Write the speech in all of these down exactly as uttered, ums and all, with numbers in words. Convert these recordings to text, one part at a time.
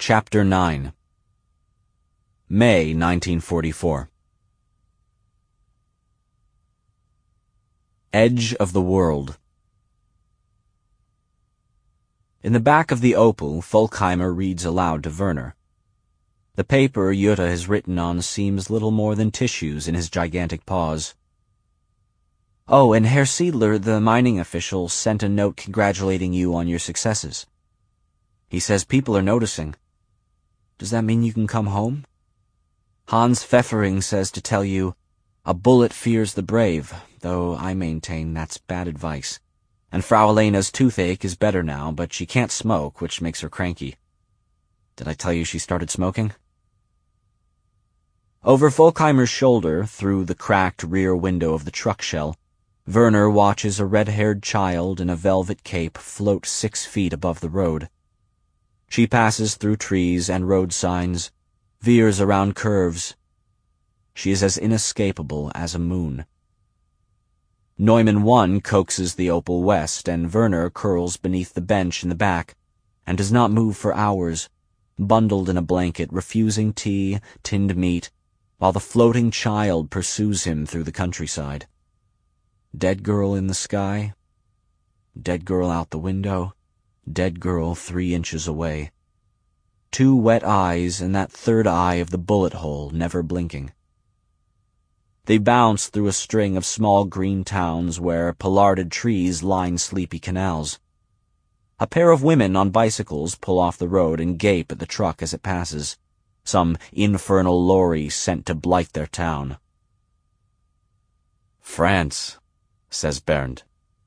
Chapter nine. May nineteen forty-four. Edge of the World. In the back of the Opel, Folkheimer reads aloud to Werner. The paper Jutta has written on seems little more than tissues in his gigantic paws. Oh, and Herr Siedler, the mining official, sent a note congratulating you on your successes. He says people are noticing. Does that mean you can come home? Hans Pfeffering says to tell you, a bullet fears the brave, though I maintain that's bad advice. And Frau Elena's toothache is better now, but she can't smoke, which makes her cranky. Did I tell you she started smoking? Over Folkheimer's shoulder, through the cracked rear window of the truck shell, Werner watches a red-haired child in a velvet cape float six feet above the road. She passes through trees and road signs, veers around curves. She is as inescapable as a moon. Neumann one coaxes the Opel west, and Werner curls beneath the bench in the back, and does not move for hours, bundled in a blanket, refusing tea, tinned meat, while the floating child pursues him through the countryside. Dead girl in the sky, dead girl out the window, dead girl three inches away. Two wet eyes and that third eye of the bullet hole never blinking. They bounce through a string of small green towns where pollarded trees line sleepy canals. A pair of women on bicycles pull off the road and gape at the truck as it passes, some infernal lorry sent to blight their town. France, says Bernd.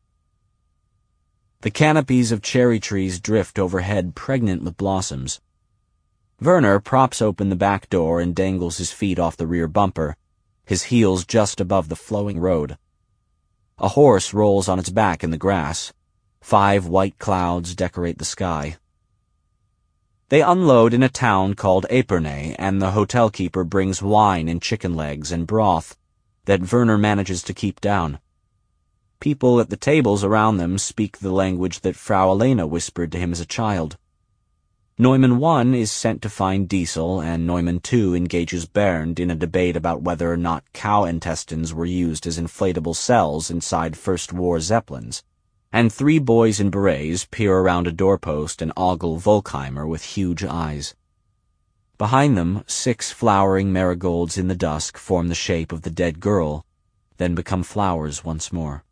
The canopies of cherry trees drift overhead, pregnant with blossoms. Werner props open the back door and dangles his feet off the rear bumper, his heels just above the flowing road. A horse rolls on its back in the grass. Five white clouds decorate the sky. They unload in a town called Epernay, and the hotel keeper brings wine and chicken legs and broth that Werner manages to keep down. People at the tables around them speak the language that Frau Elena whispered to him as a child. Neumann one is sent to find Diesel, and Neumann two engages Bernd in a debate about whether or not cow intestines were used as inflatable cells inside First War Zeppelins, and three boys in berets peer around a doorpost and ogle Volkheimer with huge eyes. Behind them, six flowering marigolds in the dusk form the shape of the dead girl, then become flowers once more.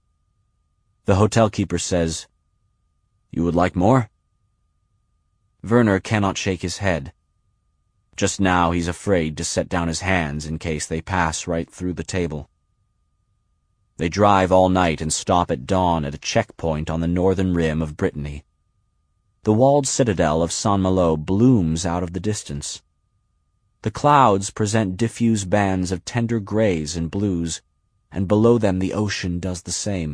The hotel keeper says, "You would like more?" Werner cannot shake his head. Just now he's afraid to set down his hands in case they pass right through the table. They drive all night and stop at dawn at a checkpoint on the northern rim of Brittany. The walled citadel of Saint-Malo blooms out of the distance. The clouds present diffuse bands of tender grays and blues, and below them the ocean does the same.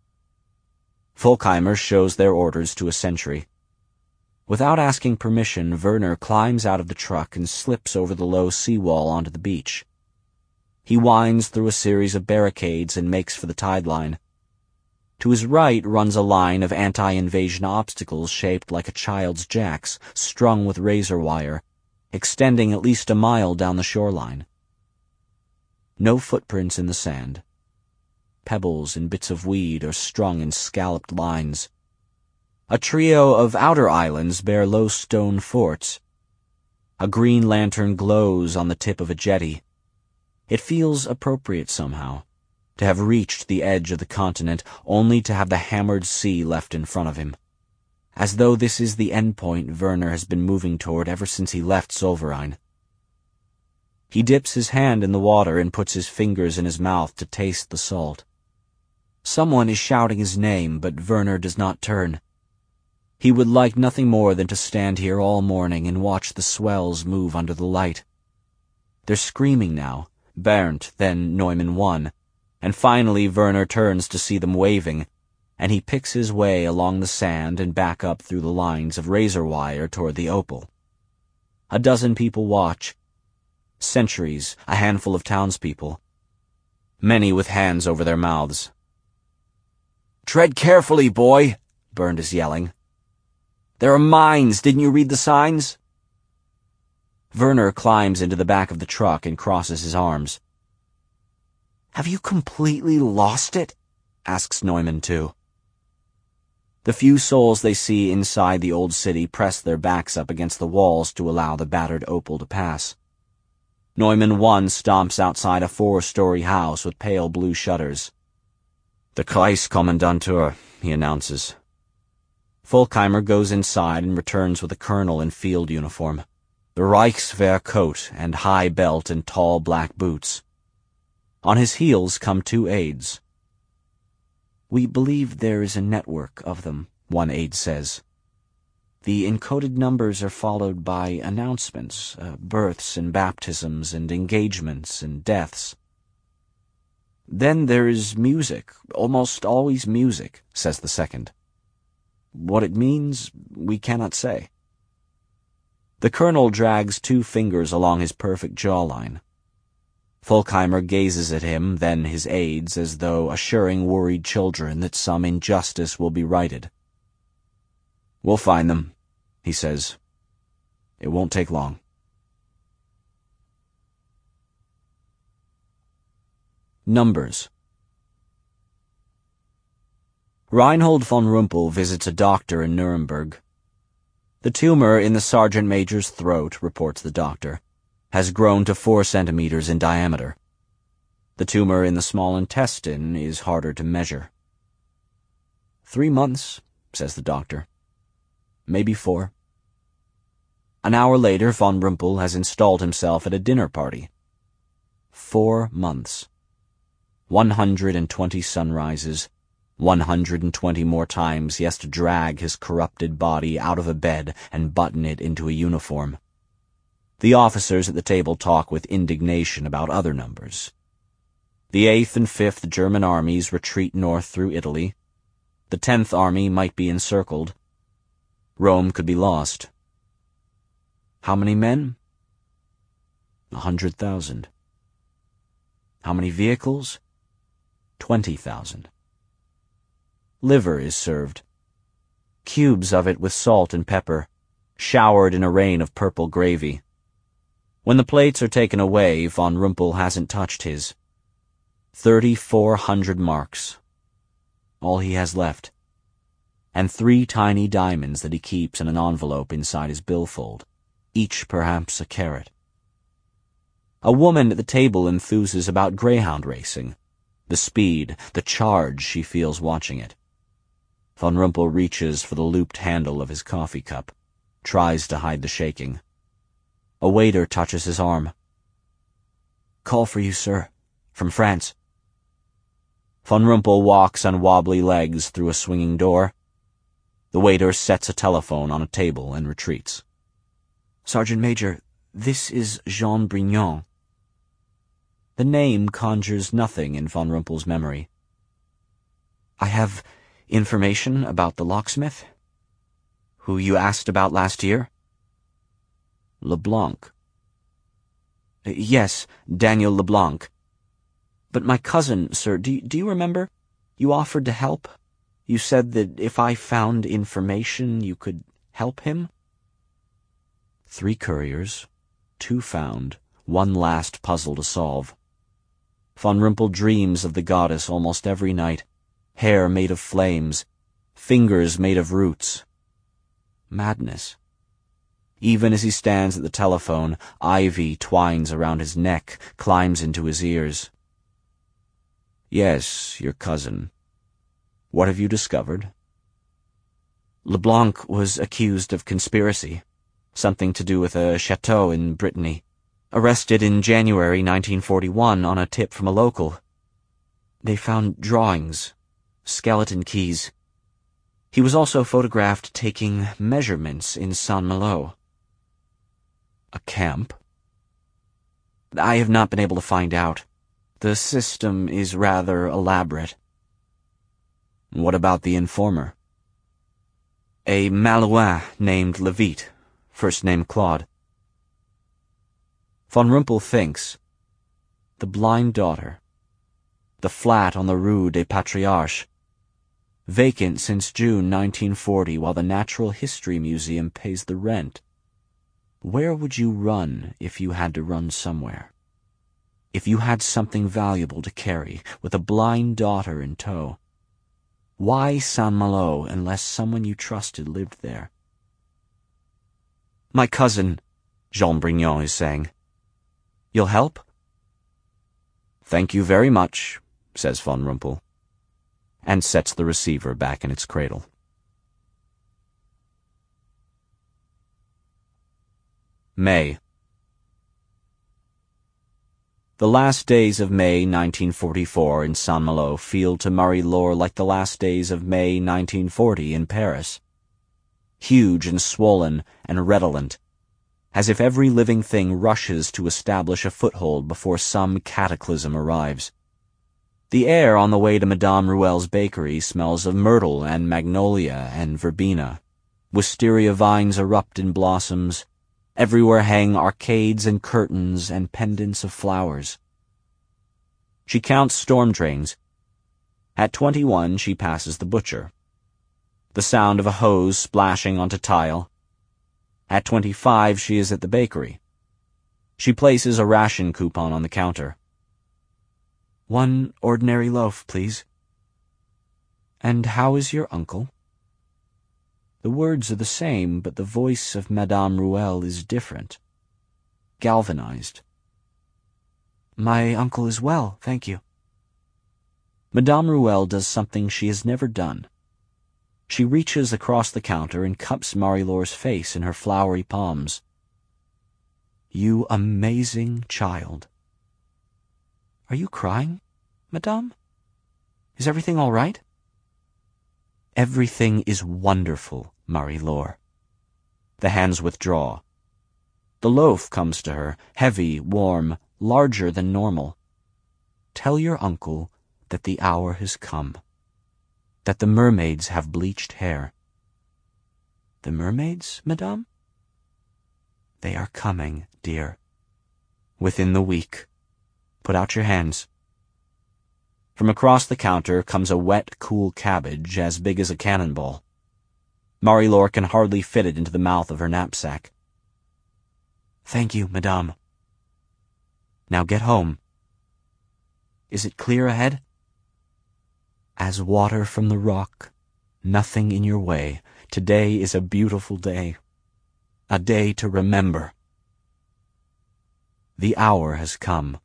Folkheimer shows their orders to a sentry. Without asking permission, Werner climbs out of the truck and slips over the low seawall onto the beach. He winds through a series of barricades and makes for the tide line. To his right runs a line of anti-invasion obstacles shaped like a child's jacks, strung with razor wire, extending at least a mile down the shoreline. No footprints in the sand. Pebbles and bits of weed are strung in scalloped lines. A trio of outer islands bear low stone forts. A green lantern glows on the tip of a jetty. It feels appropriate somehow, to have reached the edge of the continent only to have the hammered sea left in front of him, as though this is the endpoint Werner has been moving toward ever since he left Zollverein. He dips his hand in the water and puts his fingers in his mouth to taste the salt. Someone is shouting his name, but Werner does not turn. He would like nothing more than to stand here all morning and watch the swells move under the light. They're screaming now, Bernd, then Neumann one, and finally Werner turns to see them waving, and he picks his way along the sand and back up through the lines of razor wire toward the Opel. A dozen people watch. Sentries, a handful of townspeople. Many with hands over their mouths. "Tread carefully, boy," Bernd is yelling. "There are mines, didn't you read the signs? Werner climbs into the back of the truck and crosses his arms. "Have you completely lost it?" asks Neumann too. The few souls they see inside the old city press their backs up against the walls to allow the battered Opel to pass. Neumann one stomps outside a four-story house with pale blue shutters. "The Kreiskommandantur," he announces. Volkheimer goes inside and returns with a colonel in field uniform, the Reichswehr coat and high belt and tall black boots. On his heels come two aides. "We believe there is a network of them," one aide says. "The encoded numbers are followed by announcements, uh, births and baptisms and engagements and deaths." "Then there is music, almost always music," says the second. "What it means, we cannot say." The colonel drags two fingers along his perfect jawline. Volkheimer gazes at him, then his aides, as though assuring worried children that some injustice will be righted. "We'll find them," he says. "It won't take long." Numbers. Reinhold von Rumpel visits a doctor in Nuremberg. The tumor in the sergeant major's throat, reports the doctor, has grown to four centimeters in diameter. The tumor in the small intestine is harder to measure. "Three months," says the doctor. "Maybe four." An hour later, von Rumpel has installed himself at a dinner party. Four months. One hundred and twenty sunrises. One hundred and twenty more times he has to drag his corrupted body out of a bed and button it into a uniform. The officers at the table talk with indignation about other numbers. The Eighth and Fifth German armies retreat north through Italy. The Tenth Army might be encircled. Rome could be lost. How many men? A hundred thousand. How many vehicles? Twenty thousand. Liver is served. Cubes of it with salt and pepper, showered in a rain of purple gravy. When the plates are taken away, von Rumpel hasn't touched his. Thirty-four hundred marks. All he has left. And three tiny diamonds that he keeps in an envelope inside his billfold, each perhaps a carat. A woman at the table enthuses about greyhound racing, the speed, the charge she feels watching it. Von Rumpel reaches for the looped handle of his coffee cup, tries to hide the shaking. A waiter touches his arm. "Call for you, sir. From France." Von Rumpel walks on wobbly legs through a swinging door. The waiter sets a telephone on a table and retreats. "Sergeant Major, this is Jean Brignon." The name conjures nothing in von Rumpel's memory. "I have information about the locksmith, who you asked about last year." "LeBlanc." "Yes, Daniel LeBlanc. But my cousin, sir, do, do you remember? You offered to help. You said that if I found information, you could help him." Three couriers, two found, one last puzzle to solve. Von Rumpel dreams of the goddess almost every night, hair made of flames, fingers made of roots. Madness. Even as he stands at the telephone, ivy twines around his neck, climbs into his ears. "Yes, your cousin. What have you discovered?" "LeBlanc was accused of conspiracy, something to do with a chateau in Brittany. Arrested in January nineteen forty-one on a tip from a local. They found drawings, skeleton keys. He was also photographed taking measurements in Saint-Malo." "A camp?" "I have not been able to find out. The system is rather elaborate." "What about the informer?" "A Malouin named Levitte, first name Claude." Von Rumpel thinks. The blind daughter. The flat on the Rue des Patriarches. Vacant since June nineteen forty while the Natural History Museum pays the rent. Where would you run if you had to run somewhere? If you had something valuable to carry, with a blind daughter in tow? Why Saint-Malo unless someone you trusted lived there? "My cousin," Jean Brignon is saying. "You'll help?" "Thank you very much," says von Rumpel, and sets the receiver back in its cradle. May. The last days of May nineteen forty-four in Saint-Malo feel to Marie-Laure like the last days of May nineteen forty in Paris. Huge and swollen and redolent, as if every living thing rushes to establish a foothold before some cataclysm arrives. The air on the way to Madame Rouel's bakery smells of myrtle and magnolia and verbena. Wisteria vines erupt in blossoms. Everywhere hang arcades and curtains and pendants of flowers. She counts storm drains. At twenty-one, she passes the butcher. The sound of a hose splashing onto tile. At twenty-five, she is at the bakery. She places a ration coupon on the counter. "One ordinary loaf, please." "And how is your uncle?" The words are the same, but the voice of Madame Rouel is different, galvanized. "My uncle is well, thank you." Madame Rouel does something she has never done. She reaches across the counter and cups Marie-Laure's face in her floury palms. "You amazing child." "Are you crying, Madame? Is everything all right?" "Everything is wonderful, Marie-Laure." The hands withdraw. The loaf comes to her, heavy, warm, larger than normal. "Tell your uncle that the hour has come, that the mermaids have bleached hair." "The mermaids, Madame?" "They are coming, dear. Within the week. Put out your hands." From across the counter comes a wet, cool cabbage as big as a cannonball. Marie-Laure can hardly fit it into the mouth of her knapsack. "Thank you, Madame." "Now get home." "Is it clear ahead?" "As water from the rock, nothing in your way. Today is a beautiful day. A day to remember. The hour has come."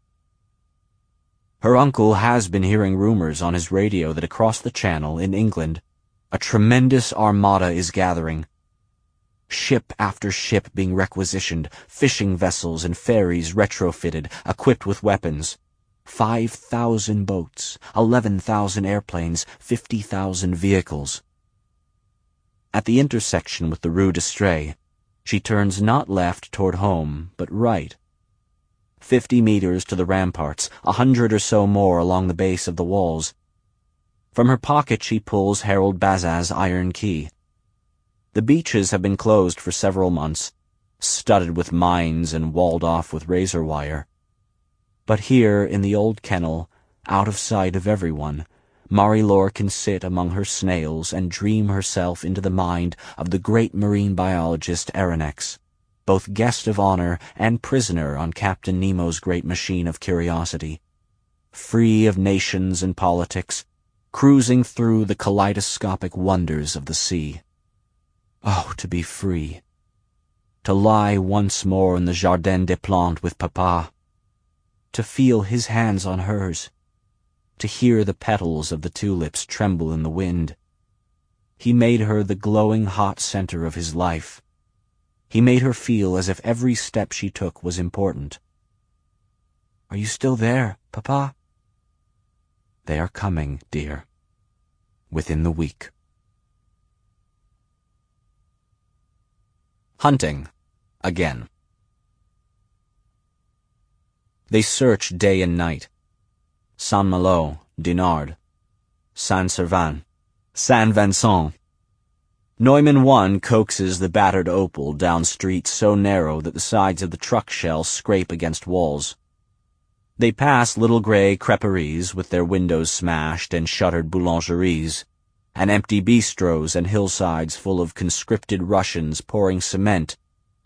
Her uncle has been hearing rumors on his radio that across the channel, in England, a tremendous armada is gathering. Ship after ship being requisitioned, fishing vessels and ferries retrofitted, equipped with weapons. Five thousand boats, eleven thousand airplanes, fifty thousand vehicles. At the intersection with the Rue d'Estrée, she turns not left toward home, but right. Fifty meters to the ramparts, a hundred or so more along the base of the walls. From her pocket she pulls Harold Bazin's iron key. The beaches have been closed for several months, studded with mines and walled off with razor wire. But here, in the old kennel, out of sight of everyone, Marie-Laure can sit among her snails and dream herself into the mind of the great marine biologist Aronnax, both guest of honor and prisoner on Captain Nemo's great machine of curiosity, free of nations and politics, cruising through the kaleidoscopic wonders of the sea. Oh, to be free! To lie once more in the Jardin des Plantes with Papa. To feel his hands on hers. To hear the petals of the tulips tremble in the wind. He made her the glowing hot center of his life. He made her feel as if every step she took was important. "Are you still there, Papa?" "They are coming, dear. Within the week." Hunting. Again. They search day and night. Saint-Malo, Dinard, Saint-Servan, Saint-Vincent. Neumann one coaxes the battered Opal down streets so narrow that the sides of the truck shell scrape against walls. They pass little gray creperies with their windows smashed and shuttered boulangeries, and empty bistros and hillsides full of conscripted Russians pouring cement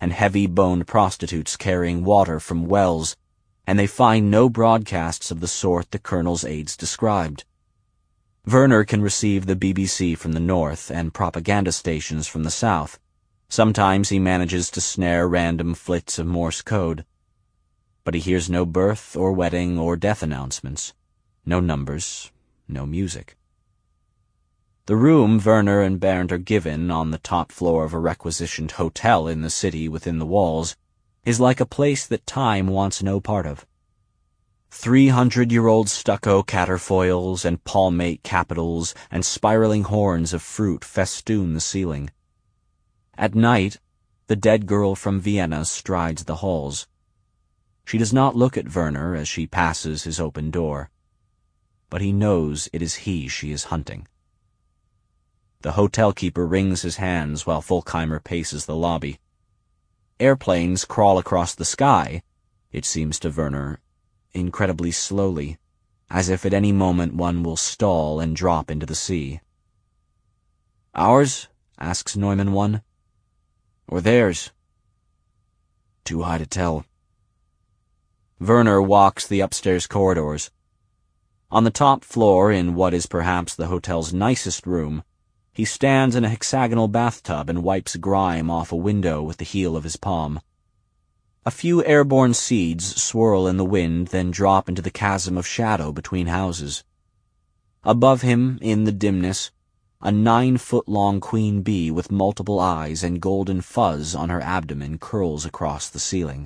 and heavy-boned prostitutes carrying water from wells, and they find no broadcasts of the sort the Colonel's aides described. Werner can receive the B B C from the north and propaganda stations from the south. Sometimes he manages to snare random flits of Morse code. But he hears no birth or wedding or death announcements, no numbers, no music. The room Werner and Bernd are given on the top floor of a requisitioned hotel in the city within the walls is like a place that time wants no part of. Three hundred-year-old stucco caterfoils and palmate capitals and spiraling horns of fruit festoon the ceiling. At night, the dead girl from Vienna strides the halls. She does not look at Werner as she passes his open door, but he knows it is he she is hunting. The hotel keeper wrings his hands while Volkheimer paces the lobby. Airplanes crawl across the sky, it seems to Werner, incredibly slowly, as if at any moment one will stall and drop into the sea. "Ours?" asks Neumann one. "Or theirs?" "Too high to tell." Werner walks the upstairs corridors. On the top floor, in what is perhaps the hotel's nicest room, he stands in a hexagonal bathtub and wipes grime off a window with the heel of his palm. A few airborne seeds swirl in the wind, then drop into the chasm of shadow between houses. Above him, in the dimness, a nine-foot-long queen bee with multiple eyes and golden fuzz on her abdomen curls across the ceiling.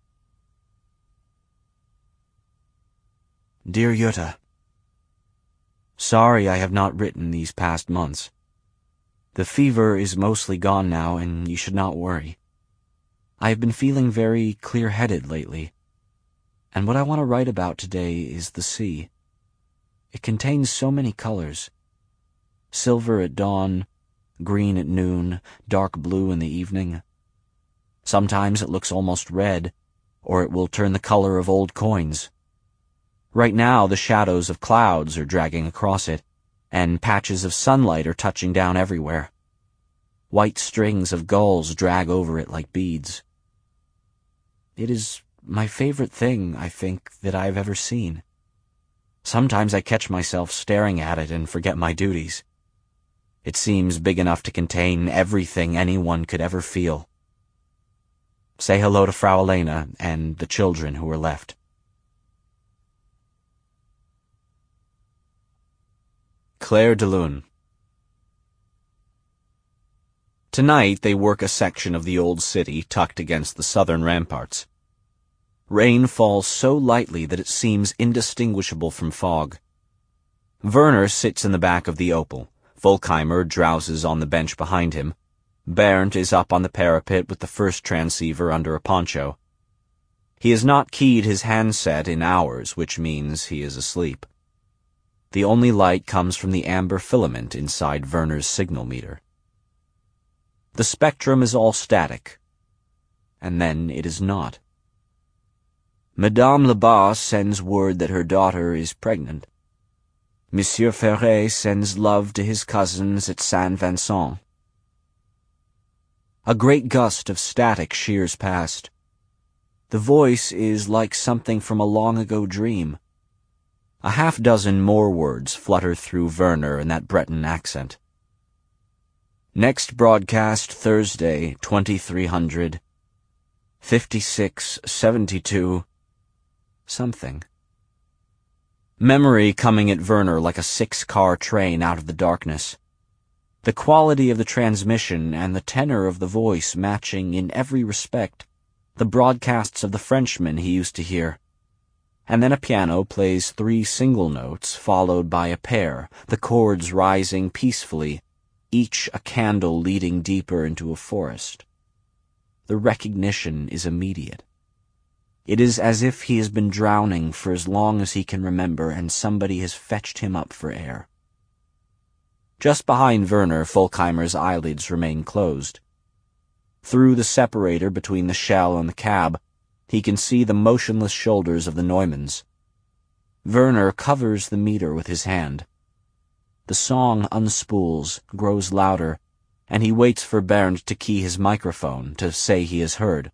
Dear Jutta, sorry I have not written these past months. The fever is mostly gone now, and you should not worry. I have been feeling very clear-headed lately, and what I want to write about today is the sea. It contains so many colors. Silver at dawn, green at noon, dark blue in the evening. Sometimes it looks almost red, or it will turn the color of old coins. Right now the shadows of clouds are dragging across it, and patches of sunlight are touching down everywhere. White strings of gulls drag over it like beads. It is my favorite thing, I think, that I have ever seen. Sometimes I catch myself staring at it and forget my duties. It seems big enough to contain everything anyone could ever feel. Say hello to Frau Elena and the children who are left. Claire de Lune. Tonight they work a section of the old city tucked against the southern ramparts. Rain falls so lightly that it seems indistinguishable from fog. Werner sits in the back of the Opel. Volkheimer drowses on the bench behind him. Bernd is up on the parapet with the first transceiver under a poncho. He has not keyed his handset in hours, which means he is asleep. The only light comes from the amber filament inside Werner's signal meter. The spectrum is all static, and then it is not. Madame Lebas sends word that her daughter is pregnant. Monsieur Ferret sends love to his cousins at Saint Vincent. A great gust of static shears past. The voice is like something from a long-ago dream. A half-dozen more words flutter through Werner in that Breton accent. Next broadcast Thursday, twenty-three hundred, fifty-six seventy-two, something. Memory coming at Werner like a six-car train out of the darkness. The quality of the transmission and the tenor of the voice matching in every respect the broadcasts of the Frenchmen he used to hear. And then a piano plays three single notes followed by a pair, the chords rising peacefully, each a candle leading deeper into a forest. The recognition is immediate. It is as if he has been drowning for as long as he can remember and somebody has fetched him up for air. Just behind Werner, Volkheimer's eyelids remain closed. Through the separator between the shell and the cab, he can see the motionless shoulders of the Neumanns. Werner covers the meter with his hand. The song unspools, grows louder, and he waits for Bernd to key his microphone to say he has heard.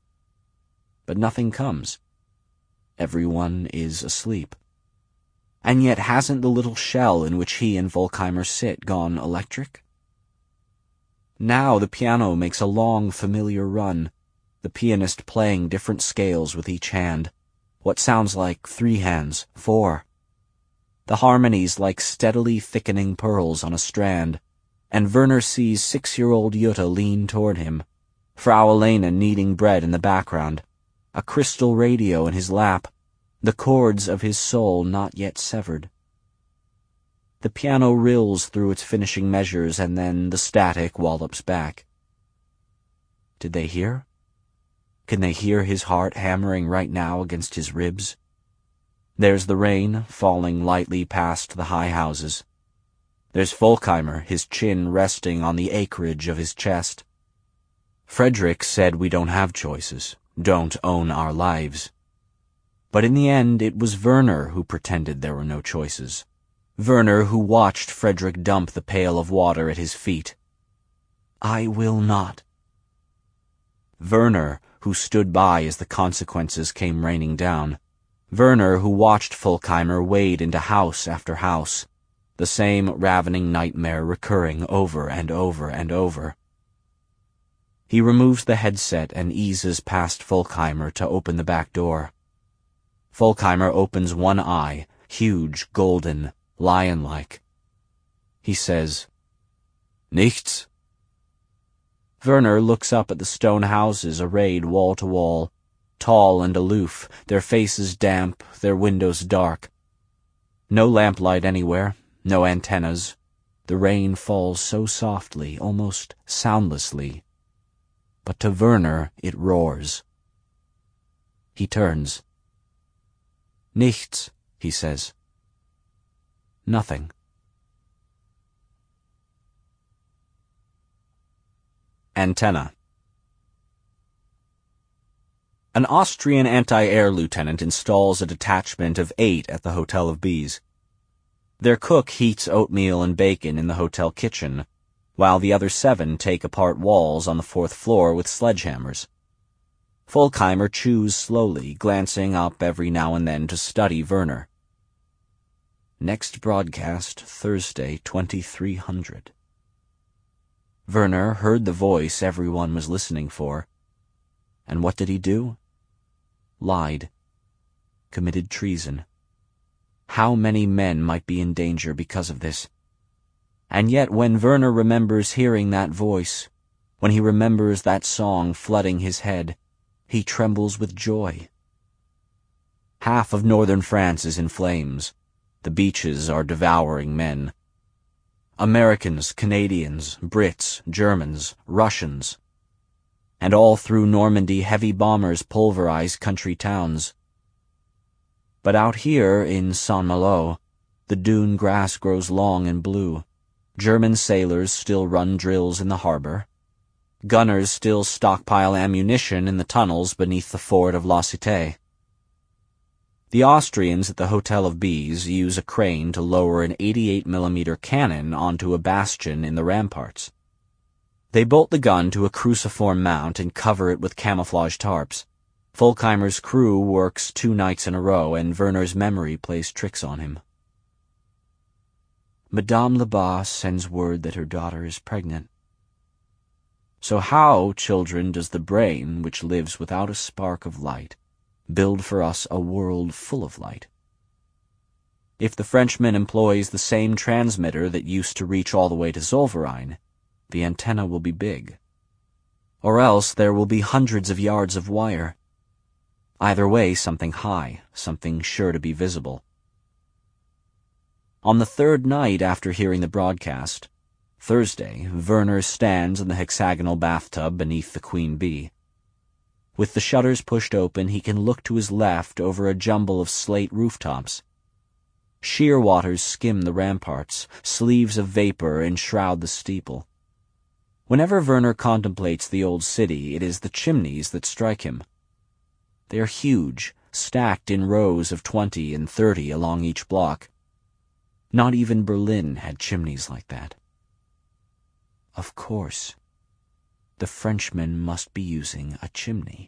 But nothing comes. Everyone is asleep. And yet hasn't the little shell in which he and Volkheimer sit gone electric? Now the piano makes a long, familiar run, the pianist playing different scales with each hand, what sounds like three hands, four. The harmonies like steadily thickening pearls on a strand, and Werner sees six-year-old Jutta lean toward him, Frau Elena kneading bread in the background, a crystal radio in his lap, the chords of his soul not yet severed. The piano rills through its finishing measures, and then the static wallops back. Did they hear? Can they hear his heart hammering right now against his ribs? There's the rain falling lightly past the high houses. There's Volkheimer, his chin resting on the acreage of his chest. Frederick said we don't have choices, don't own our lives. But in the end, it was Werner who pretended there were no choices. Werner who watched Frederick dump the pail of water at his feet. I will not. Werner who stood by as the consequences came raining down. Werner who watched Volkheimer wade into house after house, the same ravening nightmare recurring over and over and over. He removes the headset and eases past Volkheimer to open the back door. Volkheimer opens one eye, huge, golden, lion-like. He says, Nichts. Werner looks up at the stone houses arrayed wall to wall, tall and aloof, their faces damp, their windows dark. No lamplight anywhere, no antennas. The rain falls so softly, almost soundlessly. But to Werner it roars. He turns. Nichts, he says. Nothing. Antenna. An Austrian anti-air lieutenant installs a detachment of eight at the Hotel of Bees. Their cook heats oatmeal and bacon in the hotel kitchen, while the other seven take apart walls on the fourth floor with sledgehammers. Volkheimer chews slowly, glancing up every now and then to study Werner. Next broadcast, Thursday, twenty-three hundred. Werner heard the voice everyone was listening for. And what did he do? Lied. Committed treason. How many men might be in danger because of this? And yet when Werner remembers hearing that voice, when he remembers that song flooding his head, he trembles with joy. Half of northern France is in flames. The beaches are devouring men. Americans, Canadians, Brits, Germans, Russians. And all through Normandy heavy bombers pulverize country towns. But out here in Saint-Malo, the dune grass grows long and blue. German sailors still run drills in the harbor. Gunners still stockpile ammunition in the tunnels beneath the fort of La Cité. The Austrians at the Hotel of Bees use a crane to lower an eighty-eight millimeter cannon onto a bastion in the ramparts. They bolt the gun to a cruciform mount and cover it with camouflage tarps. Volkheimer's crew works two nights in a row, and Werner's memory plays tricks on him. Madame Lebas sends word that her daughter is pregnant. So how, children, does the brain, which lives without a spark of light, build for us a world full of light? If the Frenchman employs the same transmitter that used to reach all the way to Zollverein, the antenna will be big. Or else there will be hundreds of yards of wire. Either way, something high, something sure to be visible. On the third night after hearing the broadcast, Thursday, Werner stands in the hexagonal bathtub beneath the Queen Bee. With the shutters pushed open, he can look to his left over a jumble of slate rooftops. Sheer waters skim the ramparts, sleeves of vapor enshroud the steeple. Whenever Werner contemplates the old city, it is the chimneys that strike him. They are huge, stacked in rows of twenty and thirty along each block. Not even Berlin had chimneys like that. Of course. The Frenchman must be using a chimney.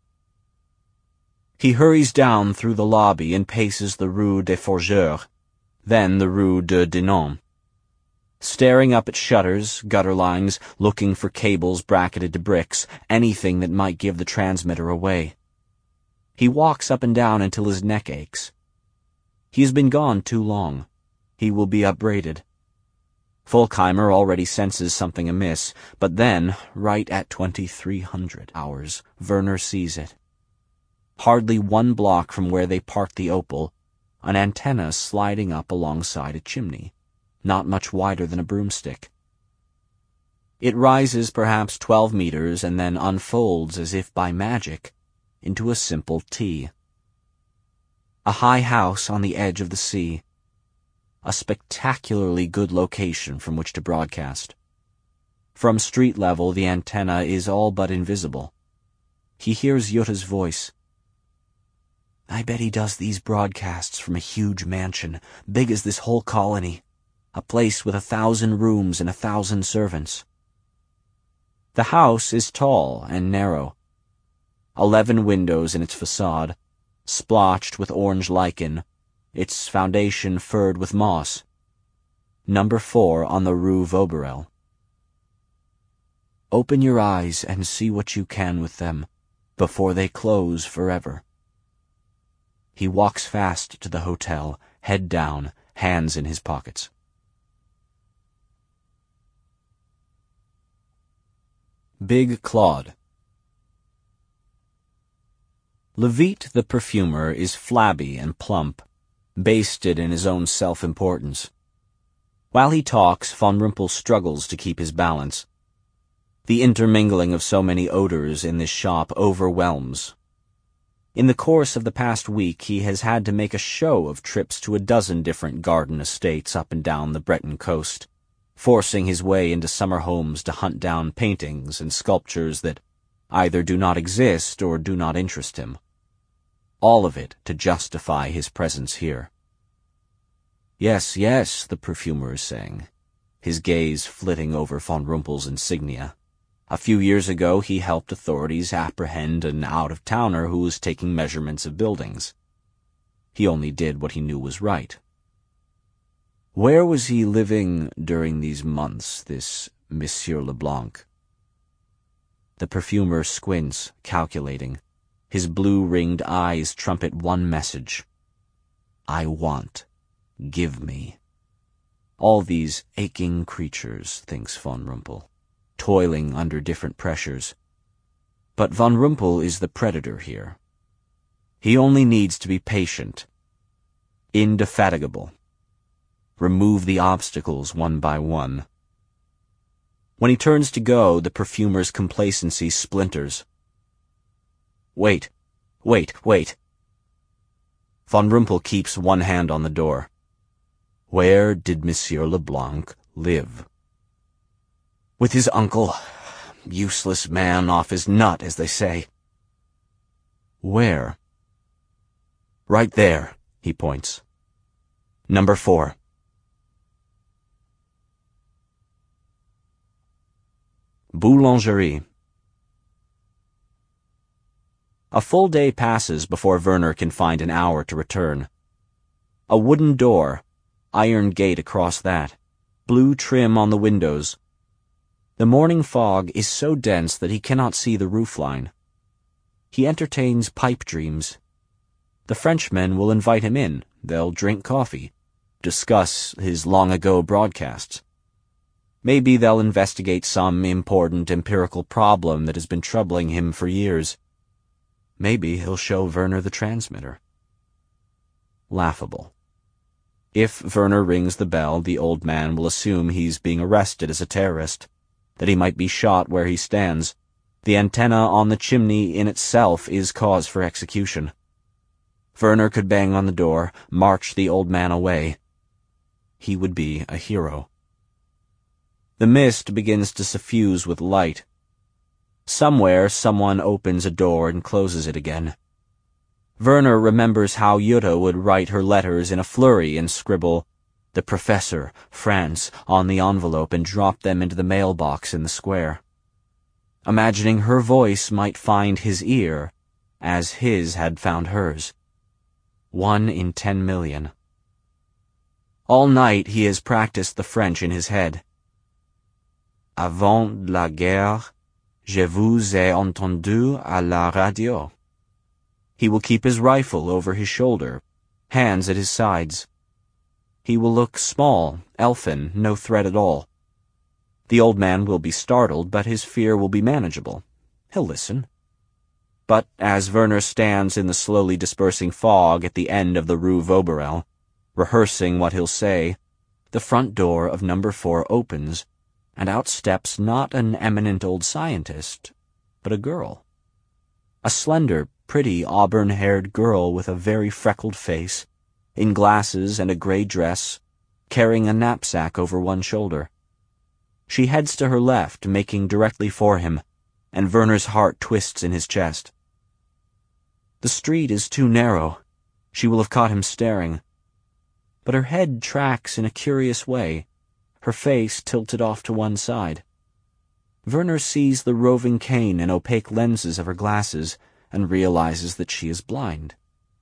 He hurries down through the lobby and paces the Rue des Forgeurs, then the Rue de Dinan. Staring up at shutters, gutter lines, looking for cables bracketed to bricks, anything that might give the transmitter away. He walks up and down until his neck aches. He has been gone too long. He will be upbraided. Folkheimer already senses something amiss, but then, right at twenty-three hundred hours, Werner sees it. Hardly one block from where they parked the Opel, an antenna sliding up alongside a chimney, not much wider than a broomstick. It rises perhaps twelve meters and then unfolds as if by magic into a simple T. A high house on the edge of the sea. A spectacularly good location from which to broadcast. From street level, the antenna is all but invisible. He hears Yutta's voice. I bet he does these broadcasts from a huge mansion, big as this whole colony. A place with a thousand rooms and a thousand servants. The house is tall and narrow. Eleven windows in its facade, splotched with orange lichen, its foundation furred with moss. Number four on the Rue Vauberel. Open your eyes and see what you can with them, before they close forever. He walks fast to the hotel, head down, hands in his pockets. Big Claude. Levite the perfumer is flabby and plump, basted in his own self-importance. While he talks, Von Rumpel struggles to keep his balance. The intermingling of so many odors in this shop overwhelms. In the course of the past week, he has had to make a show of trips to a dozen different garden estates up and down the Breton coast, forcing his way into summer homes to hunt down paintings and sculptures that either do not exist or do not interest him. All of it to justify his presence here. Yes, yes, the perfumer is saying, his gaze flitting over Von Rumpel's insignia. A few years ago, he helped authorities apprehend an out-of-towner who was taking measurements of buildings. He only did what he knew was right. Where was he living during these months, this Monsieur Leblanc? The perfumer squints, calculating. His blue-ringed eyes trumpet one message. I want. Give me. All these aching creatures, thinks Von Rumpel, toiling under different pressures. But Von Rumpel is the predator here. He only needs to be patient, indefatigable, remove the obstacles one by one. When he turns to go, the perfumer's complacency splinters. Wait, wait, wait. Von Rumpel keeps one hand on the door. Where did Monsieur Leblanc live? With his uncle. Useless man off his nut, as they say. Where? Right there, he points. Number four. Boulangerie. A full day passes before Werner can find an hour to return. A wooden door, iron gate across that, blue trim on the windows. The morning fog is so dense that he cannot see the roofline. He entertains pipe dreams. The Frenchmen will invite him in. They'll drink coffee, discuss his long-ago broadcasts. Maybe they'll investigate some important empirical problem that has been troubling him for years. Maybe he'll show Werner the transmitter. Laughable. If Werner rings the bell, the old man will assume he's being arrested as a terrorist, that he might be shot where he stands. The antenna on the chimney in itself is cause for execution. Werner could bang on the door, march the old man away. He would be a hero. The mist begins to suffuse with light. Somewhere, someone opens a door and closes it again. Werner remembers how Jutta would write her letters in a flurry and scribble, the Professor, France, on the envelope and dropped them into the mailbox in the square, imagining her voice might find his ear, as his had found hers. One in ten million. All night he has practiced the French in his head. Avant la guerre, je vous ai entendu à la radio. He will keep his rifle over his shoulder, hands at his sides. He will look small, elfin, no threat at all. The old man will be startled, but his fear will be manageable. He'll listen. But as Werner stands in the slowly dispersing fog at the end of the Rue Vauberel, rehearsing what he'll say, the front door of number four opens, and out steps not an eminent old scientist, but a girl. A slender, pretty, auburn-haired girl with a very freckled face, in glasses and a gray dress, carrying a knapsack over one shoulder. She heads to her left, making directly for him, and Werner's heart twists in his chest. The street is too narrow. She will have caught him staring. But her head tracks in a curious way, her face tilted off to one side. Werner sees the roving cane and opaque lenses of her glasses and realizes that she is blind.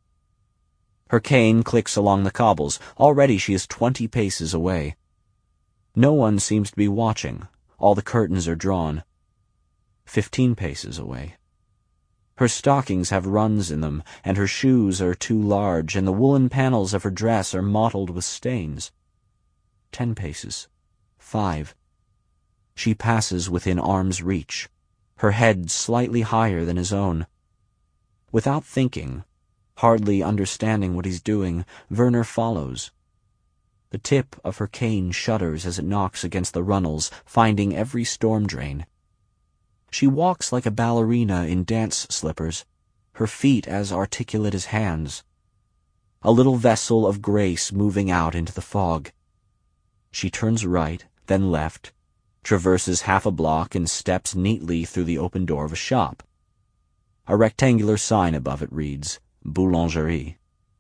Her cane clicks along the cobbles. Already she is twenty paces away. No one seems to be watching. All the curtains are drawn. Fifteen paces away. Her stockings have runs in them, and her shoes are too large, and the woolen panels of her dress are mottled with stains. Ten paces. Five. She passes within arm's reach, her head slightly higher than his own. Without thinking, hardly understanding what he's doing, Werner follows. The tip of her cane shudders as it knocks against the runnels, finding every storm drain. She walks like a ballerina in dance slippers, her feet as articulate as hands. A little vessel of grace moving out into the fog. She turns right, then left, traverses half a block and steps neatly through the open door of a shop. A rectangular sign above it reads, Boulangerie.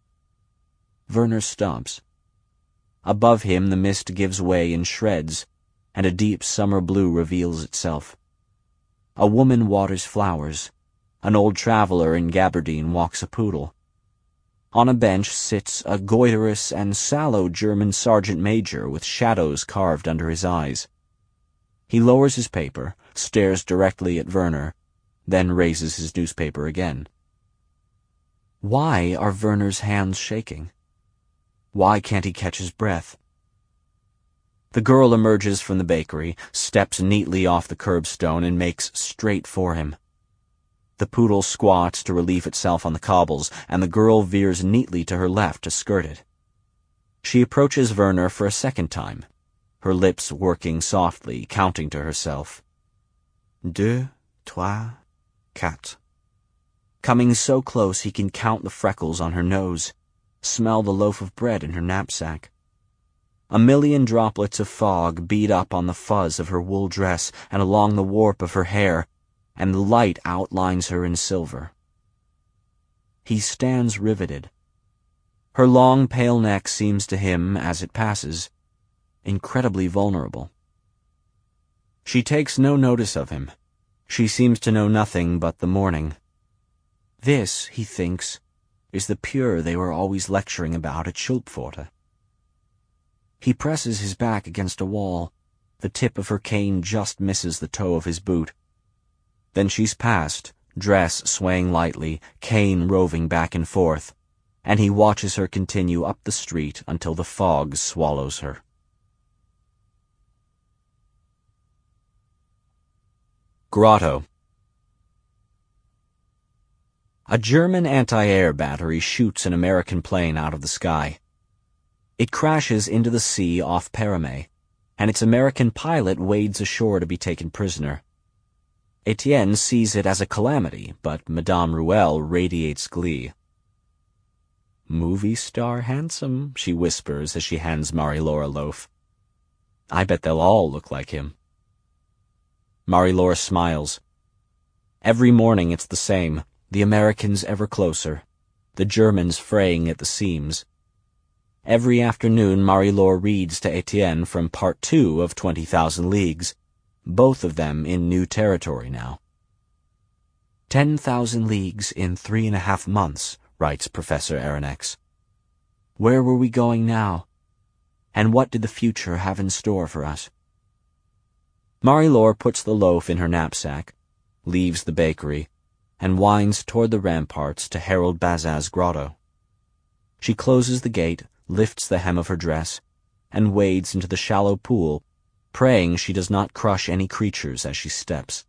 Werner stops. Above him the mist gives way in shreds, and a deep summer blue reveals itself. A woman waters flowers. An old traveler in gabardine walks a poodle. On a bench sits a goiterous and sallow German sergeant major with shadows carved under his eyes. He lowers his paper, stares directly at Werner, then raises his newspaper again. Why are Werner's hands shaking? Why can't he catch his breath? The girl emerges from the bakery, steps neatly off the curbstone, and makes straight for him. The poodle squats to relieve itself on the cobbles, and the girl veers neatly to her left to skirt it. She approaches Werner for a second time, her lips working softly, counting to herself. Deux, trois, quatre. Coming so close he can count the freckles on her nose, smell the loaf of bread in her knapsack. A million droplets of fog beat up on the fuzz of her wool dress and along the warp of her hair, and the light outlines her in silver. He stands riveted. Her long, pale neck seems to him, as it passes, incredibly vulnerable. She takes no notice of him. She seems to know nothing but the morning. This, he thinks, is the pure they were always lecturing about at Schulpforte. He presses his back against a wall. The tip of her cane just misses the toe of his boot. Then she's past, dress swaying lightly, cane roving back and forth, and he watches her continue up the street until the fog swallows her. Grotto. A German anti-air battery shoots an American plane out of the sky. It crashes into the sea off Paramé, and its American pilot wades ashore to be taken prisoner. Etienne sees it as a calamity, but Madame Ruelle radiates glee. "Movie star handsome," she whispers as she hands Marie-Laure a loaf. "I bet they'll all look like him." Marie-Laure smiles. Every morning it's the same, the Americans ever closer, the Germans fraying at the seams. Every afternoon Marie-Laure reads to Etienne from Part Two of Twenty Thousand Leagues, both of them in new territory now. Ten thousand leagues in three and a half months, writes Professor Aronnax. Where were we going now? And what did the future have in store for us? Marie-Laure puts the loaf in her knapsack, leaves the bakery, and winds toward the ramparts to Harold Bazin's grotto. She closes the gate, lifts the hem of her dress, and wades into the shallow pool, praying she does not crush any creatures as she steps.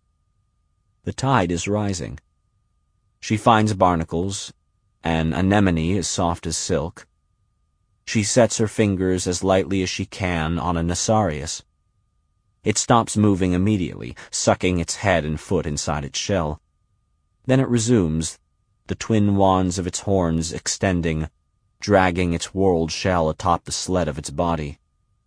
The tide is rising. She finds barnacles, an anemone as soft as silk. She sets her fingers as lightly as she can on a Nassarius. It stops moving immediately, sucking its head and foot inside its shell. Then it resumes, the twin wands of its horns extending, dragging its whorled shell atop the sled of its body.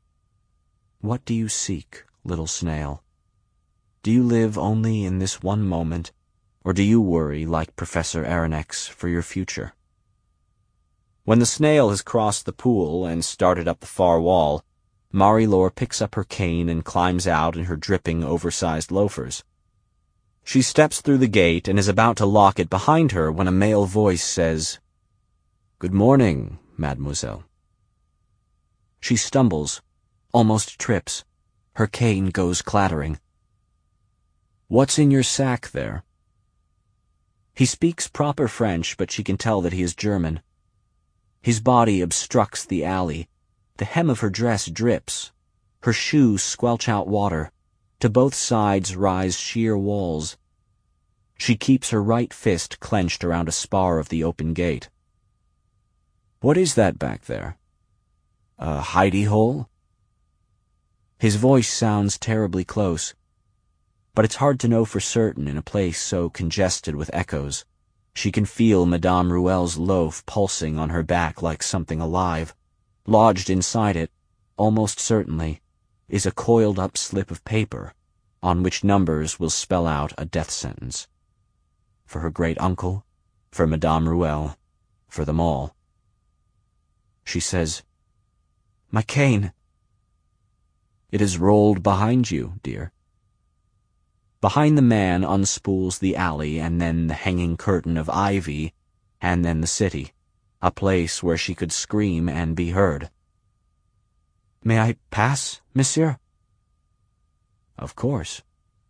What do you seek, little snail? Do you live only in this one moment, or do you worry, like Professor Aronnax, for your future? When the snail has crossed the pool and started up the far wall, Marie-Laure picks up her cane and climbs out in her dripping, oversized loafers. She steps through the gate and is about to lock it behind her when a male voice says, "Good morning, mademoiselle." She stumbles, almost trips. Her cane goes clattering. "What's in your sack there?" He speaks proper French, but she can tell that he is German. His body obstructs the alley. The hem of her dress drips. Her shoes squelch out water. To both sides rise sheer walls. She keeps her right fist clenched around a spar of the open gate. "What is that back there? A hidey hole?" His voice sounds terribly close, but it's hard to know for certain in a place so congested with echoes. She can feel Madame Rouel's loaf pulsing on her back like something alive. Lodged inside it, almost certainly, is a coiled-up slip of paper on which numbers will spell out a death sentence. For her great-uncle, for Madame Rouel, for them all. She says, "My cane." "It is rolled behind you, dear." Behind the man unspools the alley and then the hanging curtain of ivy and then the city, a place where she could scream and be heard. "May I pass, monsieur?" "Of course."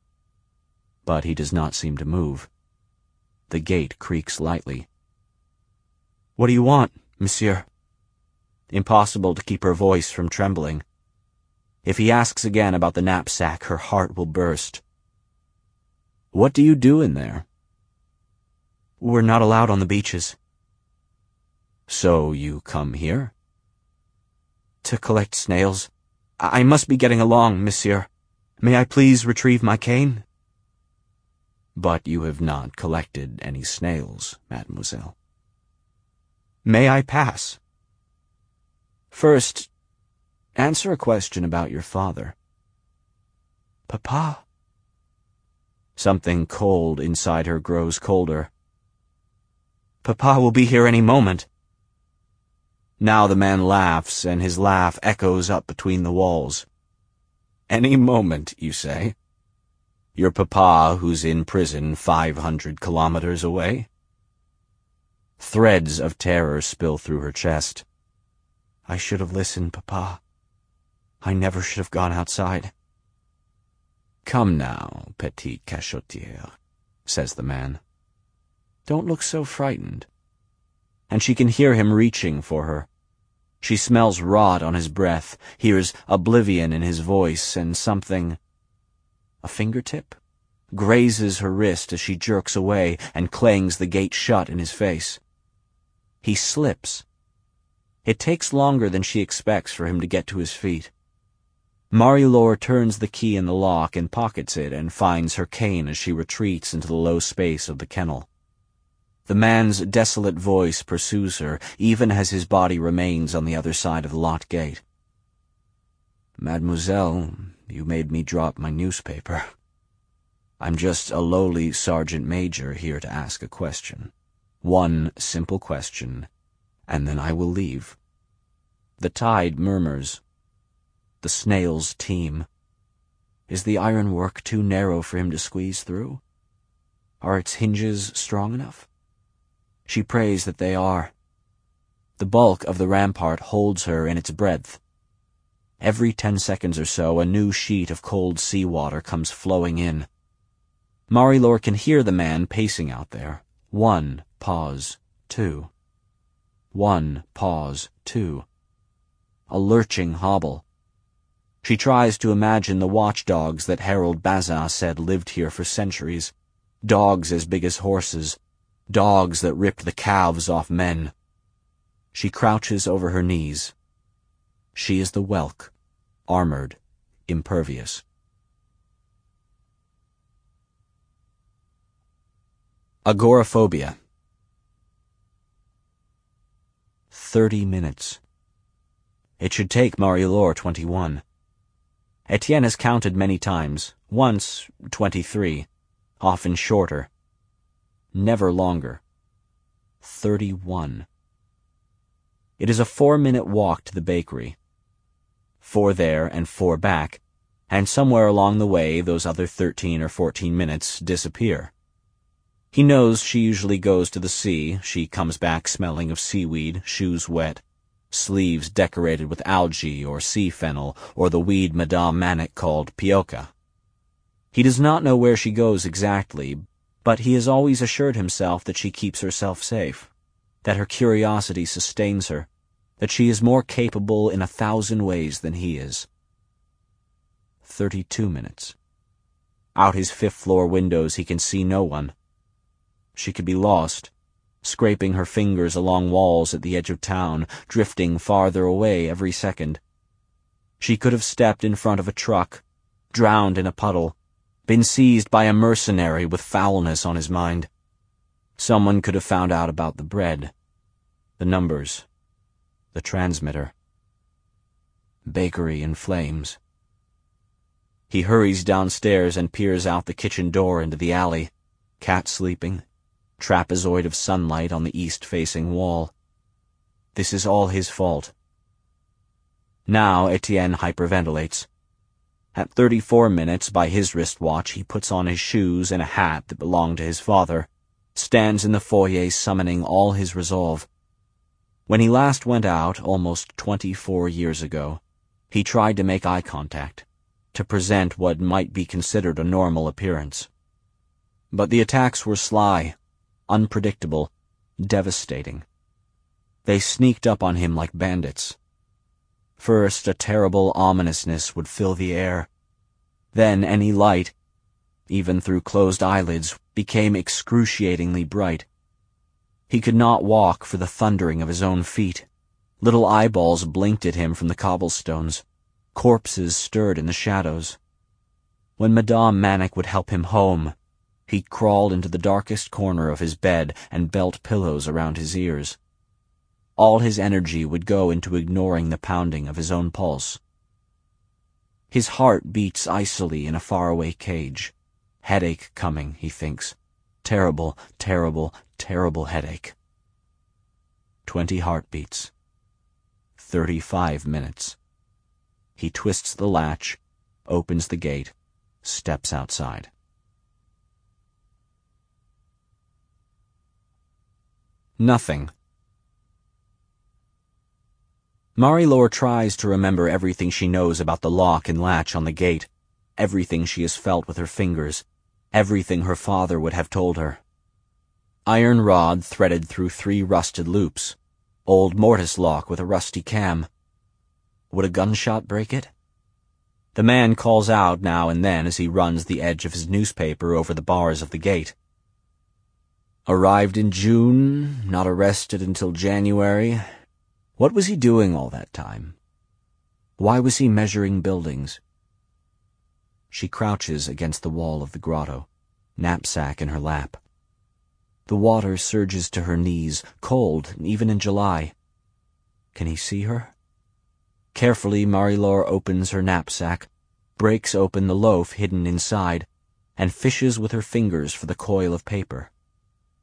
But he does not seem to move. The gate creaks lightly. "What do you want, monsieur?" Impossible to keep her voice from trembling. If he asks again about the knapsack, her heart will burst. "What do you do in there?" "We're not allowed on the beaches." "So you come here?" "To collect snails. I must be getting along, monsieur. May I please retrieve my cane?" "But you have not collected any snails, mademoiselle." "May I pass?" "First, answer a question about your father." "Papa?" Something cold inside her grows colder. "Papa will be here any moment." Now the man laughs, and his laugh echoes up between the walls. "Any moment, you say? Your papa who's in prison five hundred kilometers away?" Threads of terror spill through her chest. "I should have listened, Papa. I never should have gone outside." "Come now, petite cachotière," says the man. "Don't look so frightened." And she can hear him reaching for her. She smells rot on his breath, hears oblivion in his voice, and something, a fingertip, grazes her wrist as she jerks away and clangs the gate shut in his face. He slips. It takes longer than she expects for him to get to his feet. Marie-Laure turns the key in the lock and pockets it and finds her cane as she retreats into the low space of the kennel. The man's desolate voice pursues her, even as his body remains on the other side of the locked gate. "Mademoiselle, you made me drop my newspaper. I'm just a lowly sergeant major here to ask a question. One simple question, and then I will leave." The tide murmurs. The snails teem. Is the ironwork too narrow for him to squeeze through? Are its hinges strong enough? She prays that they are. The bulk of the rampart holds her in its breadth. Every ten seconds or so, a new sheet of cold seawater comes flowing in. Marie-Laure can hear the man pacing out there. One pause, two. One pause, two. A lurching hobble. She tries to imagine the watchdogs that Harold Bazin said lived here for centuries. Dogs as big as horses. Dogs that ripped the calves off men. She crouches over her knees. She is the whelk, armored, impervious. Agoraphobia. Thirty minutes. It should take Marie-Laure twenty-one. Etienne has counted many times, once twenty-three, often shorter. Never longer. Thirty-one. It is a four-minute walk to the bakery. Four there and four back, and somewhere along the way those other thirteen or fourteen minutes disappear. He knows she usually goes to the sea. She comes back smelling of seaweed, shoes wet, sleeves decorated with algae or sea fennel or the weed Madame Manic called pioca. He does not know where she goes exactly, but he has always assured himself that she keeps herself safe, that her curiosity sustains her, that she is more capable in a thousand ways than he is. Thirty-two minutes. Out his fifth-floor windows he can see no one. She could be lost, scraping her fingers along walls at the edge of town, drifting farther away every second. She could have stepped in front of a truck, drowned in a puddle, been seized by a mercenary with foulness on his mind. Someone could have found out about the bread, the numbers, the transmitter. Bakery in flames. He hurries downstairs and peers out the kitchen door into the alley. Cat sleeping. Trapezoid of sunlight on the east-facing wall. This is all his fault. Now Etienne hyperventilates. At thirty-four minutes, by his wristwatch, he puts on his shoes and a hat that belonged to his father, stands in the foyer summoning all his resolve. When he last went out, almost twenty-four years ago, he tried to make eye contact, to present what might be considered a normal appearance. But the attacks were sly, unpredictable, devastating. They sneaked up on him like bandits. First, a terrible ominousness would fill the air. Then any light, even through closed eyelids, became excruciatingly bright. He could not walk for the thundering of his own feet. Little eyeballs blinked at him from the cobblestones. Corpses stirred in the shadows. When Madame Manic would help him home, he crawled into the darkest corner of his bed and belt pillows around his ears. All his energy would go into ignoring the pounding of his own pulse. His heart beats icily in a faraway cage. Headache coming, he thinks. Terrible, terrible, terrible headache. Twenty heartbeats. Thirty-five minutes. He twists the latch, opens the gate, steps outside. Nothing. Marie-Laure tries to remember everything she knows about the lock and latch on the gate, everything she has felt with her fingers, everything her father would have told her. Iron rod threaded through three rusted loops, old mortise lock with a rusty cam. Would a gunshot break it? The man calls out now and then as he runs the edge of his newspaper over the bars of the gate. Arrived in June, not arrested until January. What was he doing all that time? Why was he measuring buildings? She crouches against the wall of the grotto, knapsack in her lap. The water surges to her knees, cold even in July. Can he see her? Carefully, Marie-Laure opens her knapsack, breaks open the loaf hidden inside, and fishes with her fingers for the coil of paper.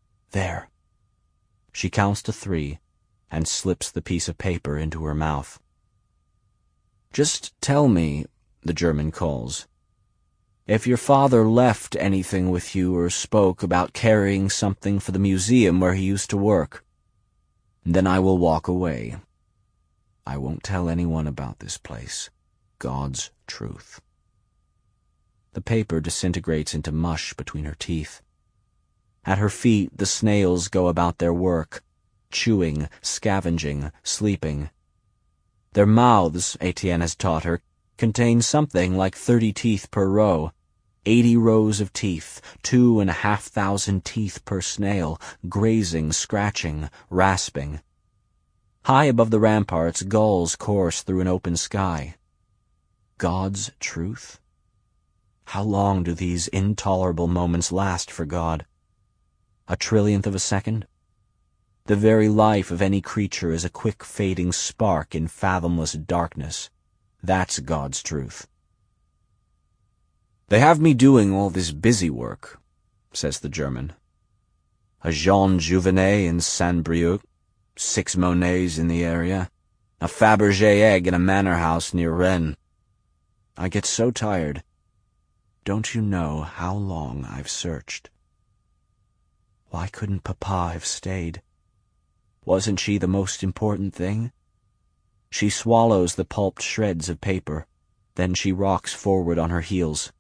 There. She counts to three and slips the piece of paper into her mouth. "Just tell me," the German calls, "if your father left anything with you or spoke about carrying something for the museum where he used to work. Then I will walk away. I won't tell anyone about this place. God's truth." The paper disintegrates into mush between her teeth. At her feet, the snails go about their work, chewing, scavenging, sleeping. Their mouths, Etienne has taught her, contain something like thirty teeth per row, eighty rows of teeth, two and a half thousand teeth per snail, grazing, scratching, rasping. High above the ramparts, gulls course through an open sky. God's truth? How long do these intolerable moments last for God? A trillionth of a second? The very life of any creature is a quick fading spark in fathomless darkness. That's God's truth. "They have me doing all this busy work," says the German. "A Jean Jouvenet in Saint-Brieuc, six Monets in the area, a Fabergé egg in a manor house near Rennes. I get so tired. Don't you know how long I've searched? Why couldn't Papa have stayed? Wasn't she the most important thing?" She swallows the pulped shreds of paper. Then she rocks forward on her heels.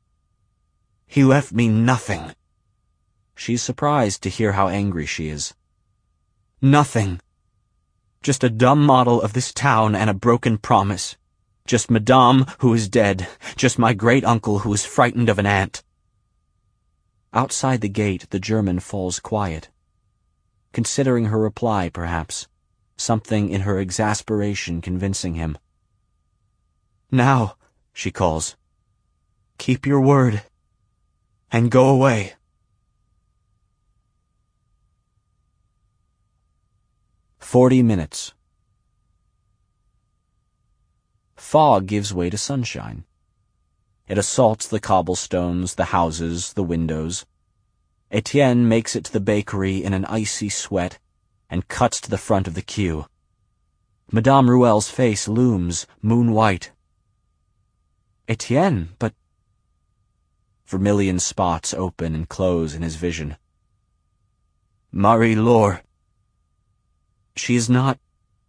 "He left me nothing." She's surprised to hear how angry she is. "Nothing. Just a dumb model of this town and a broken promise. Just Madame, who is dead. Just my great-uncle, who is frightened of an ant." Outside the gate, the German falls quiet. Considering her reply, perhaps, something in her exasperation convincing him. "Now," she calls, "keep your word, and go away." Forty minutes. Fog gives way to sunshine. It assaults the cobblestones, the houses, the windows. Etienne makes it to the bakery in an icy sweat and cuts to the front of the queue. Madame Rouel's face looms, moon-white. "Etienne, but—" Vermilion spots open and close in his vision. "Marie-Laure. She is not—"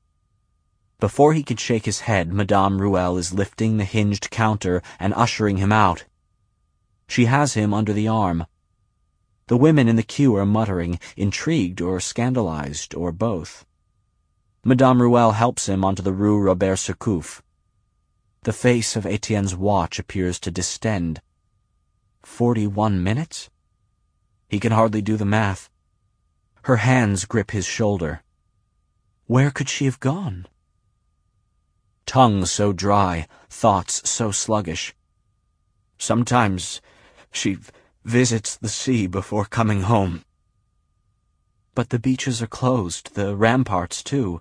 Before he can shake his head, Madame Rouel is lifting the hinged counter and ushering him out. She has him under the arm. The women in the queue are muttering, intrigued or scandalized, or both. Madame Rouel helps him onto the Rue Robert-Surcouf. The face of Etienne's watch appears to distend. Forty-one minutes? He can hardly do the math. Her hands grip his shoulder. Where could she have gone? Tongue so dry, thoughts so sluggish. Sometimes she visits the sea before coming home. But the beaches are closed, the ramparts too.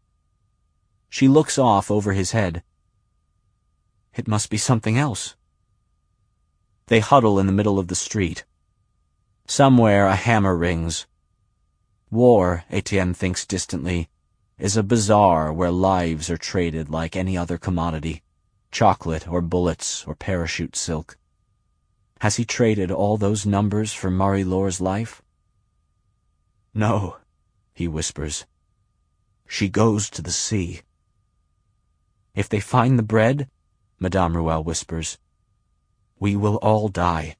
She looks off over his head. It must be something else. They huddle in the middle of the street. Somewhere a hammer rings. War, Etienne thinks distantly, is a bazaar where lives are traded like any other commodity, chocolate or bullets or parachute silk. Has he traded all those numbers for Marie-Laure's life? "No," he whispers. "She goes to the sea." "If they find the bread," Madame Rouel whispers, "we will all die."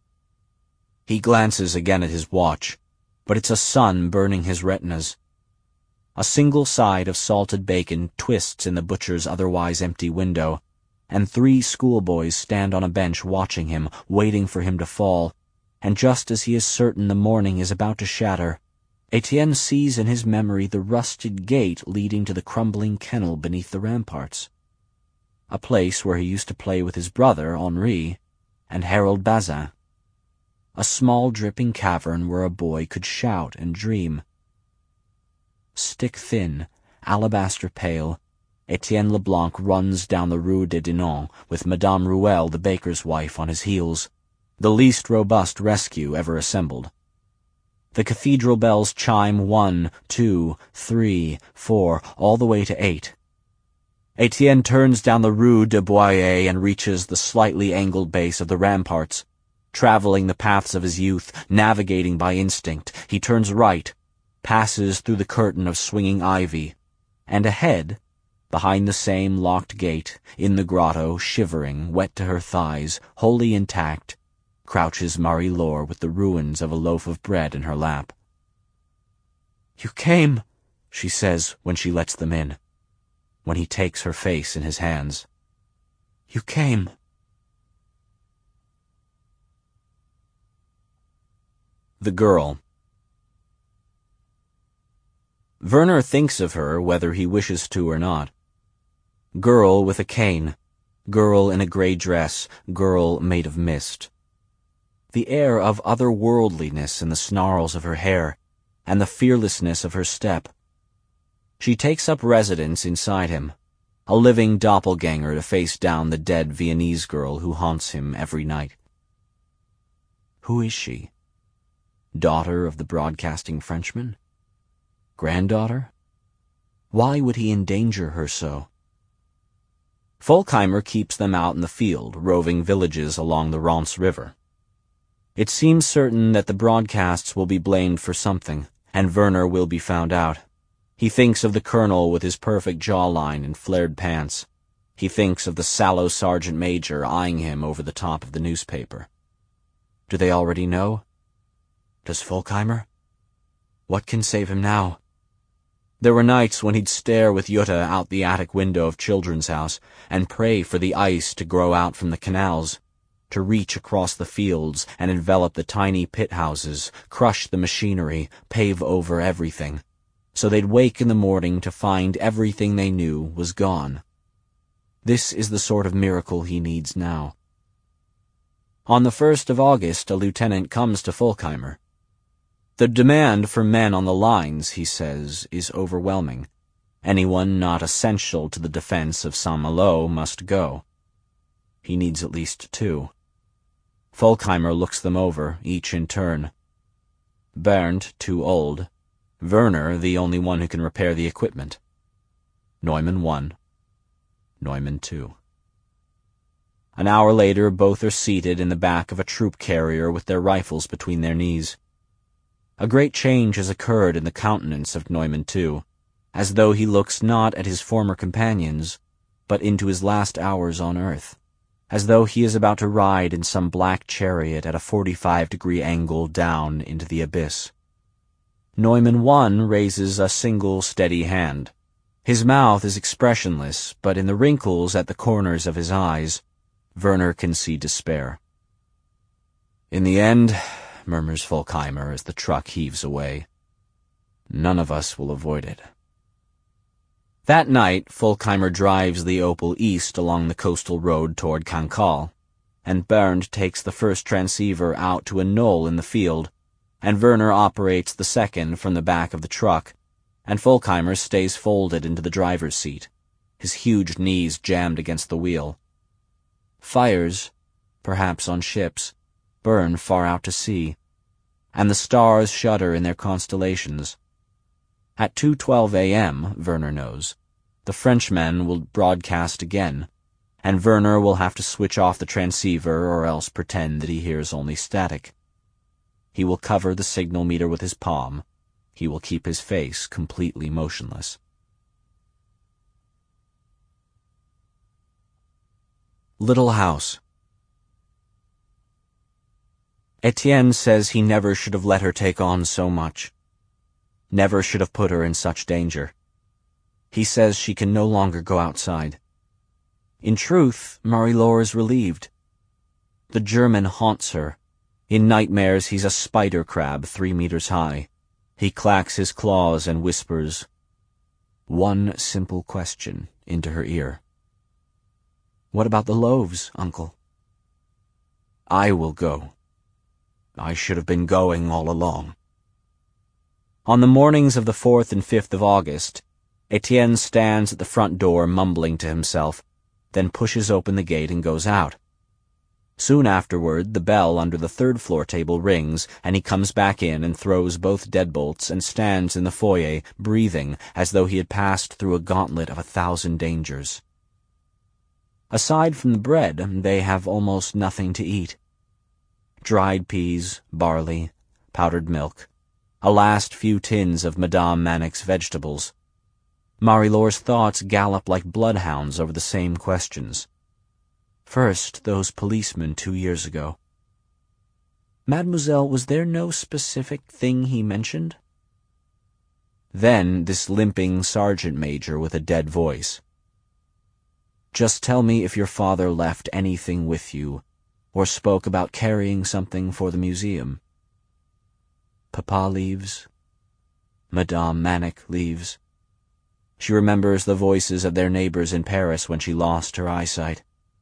He glances again at his watch, but it's a sun burning his retinas. A single side of salted bacon twists in the butcher's otherwise empty window, and three schoolboys stand on a bench watching him, waiting for him to fall, and just as he is certain the morning is about to shatter, Etienne sees in his memory the rusted gate leading to the crumbling kennel beneath the ramparts, a place where he used to play with his brother, Henri, and Harold Bazin, a small dripping cavern where a boy could shout and dream. Stick-thin, alabaster pale, Etienne Leblanc runs down the Rue de Dinan with Madame Rouel, the baker's wife, on his heels, the least robust rescue ever assembled. The cathedral bells chime one, two, three, four, all the way to eight. Etienne turns down the Rue de Boyer and reaches the slightly angled base of the ramparts. Traveling the paths of his youth, navigating by instinct, he turns right, passes through the curtain of swinging ivy, and ahead, behind the same locked gate, in the grotto, shivering, wet to her thighs, wholly intact, crouches Marie-Laure with the ruins of a loaf of bread in her lap. "You came," she says when she lets them in, when he takes her face in his hands. "You came." The girl. Werner thinks of her whether he wishes to or not. Girl with a cane, girl in a gray dress, girl made of mist. The air of otherworldliness in the snarls of her hair, and the fearlessness of her step. She takes up residence inside him, a living doppelganger to face down the dead Viennese girl who haunts him every night. Who is she? Daughter of the broadcasting Frenchman? Granddaughter? Why would he endanger her so? Folkheimer keeps them out in the field, roving villages along the Rance River. It seems certain that the broadcasts will be blamed for something, and Werner will be found out. He thinks of the colonel with his perfect jawline and flared pants. He thinks of the sallow sergeant major eyeing him over the top of the newspaper. Do they already know? Does Folkheimer? What can save him now? There were nights when he'd stare with Jutta out the attic window of Children's House and pray for the ice to grow out from the canals, to reach across the fields and envelop the tiny pit houses, crush the machinery, pave over everything, so they'd wake in the morning to find everything they knew was gone. This is the sort of miracle he needs now. On the first of August, a lieutenant comes to Folkheimer. The demand for men on the lines, he says, is overwhelming. Anyone not essential to the defense of Saint-Malo must go. He needs at least two. Folkheimer looks them over, each in turn. Bernd, too old. Werner, the only one who can repair the equipment. Neumann one. Neumann two. An hour later, both are seated in the back of a troop carrier with their rifles between their knees. A great change has occurred in the countenance of Neumann two, as though he looks not at his former companions, but into his last hours on earth, as though he is about to ride in some black chariot at a forty-five degree angle down into the abyss. Neumann one raises a single steady hand. His mouth is expressionless, but in the wrinkles at the corners of his eyes, Werner can see despair. "In the end," murmurs Folkheimer as the truck heaves away, "none of us will avoid it." That night, Folkheimer drives the Opel east along the coastal road toward Cancale, and Bernd takes the first transceiver out to a knoll in the field, and Werner operates the second from the back of the truck, and Folkheimer stays folded into the driver's seat, his huge knees jammed against the wheel. Fires, perhaps on ships, burn far out to sea, and the stars shudder in their constellations. At two twelve a m, Werner knows, the Frenchman will broadcast again, and Werner will have to switch off the transceiver or else pretend that he hears only static. He will cover the signal meter with his palm. He will keep his face completely motionless. Little House. Etienne says he never should have let her take on so much. Never should have put her in such danger. He says she can no longer go outside. In truth, Marie-Laure is relieved. The German haunts her. In nightmares he's a spider crab three meters high. He clacks his claws and whispers one simple question into her ear. "What about the loaves, Uncle?" "I will go. I should have been going all along." On the mornings of the fourth and fifth of August, Etienne stands at the front door mumbling to himself, then pushes open the gate and goes out. Soon afterward, the bell under the third-floor table rings, and he comes back in and throws both deadbolts and stands in the foyer, breathing, as though he had passed through a gauntlet of a thousand dangers. Aside from the bread, they have almost nothing to eat. Dried peas, barley, powdered milk, a last few tins of Madame Manick's vegetables. Marie-Laure's thoughts gallop like bloodhounds over the same questions. First, those policemen two years ago. Mademoiselle, was there no specific thing he mentioned? Then this limping sergeant major with a dead voice. Just tell me if your father left anything with you, or spoke about carrying something for the museum. Papa leaves. Madame Manick leaves. She remembers the voices of their neighbors in Paris when she lost her eyesight.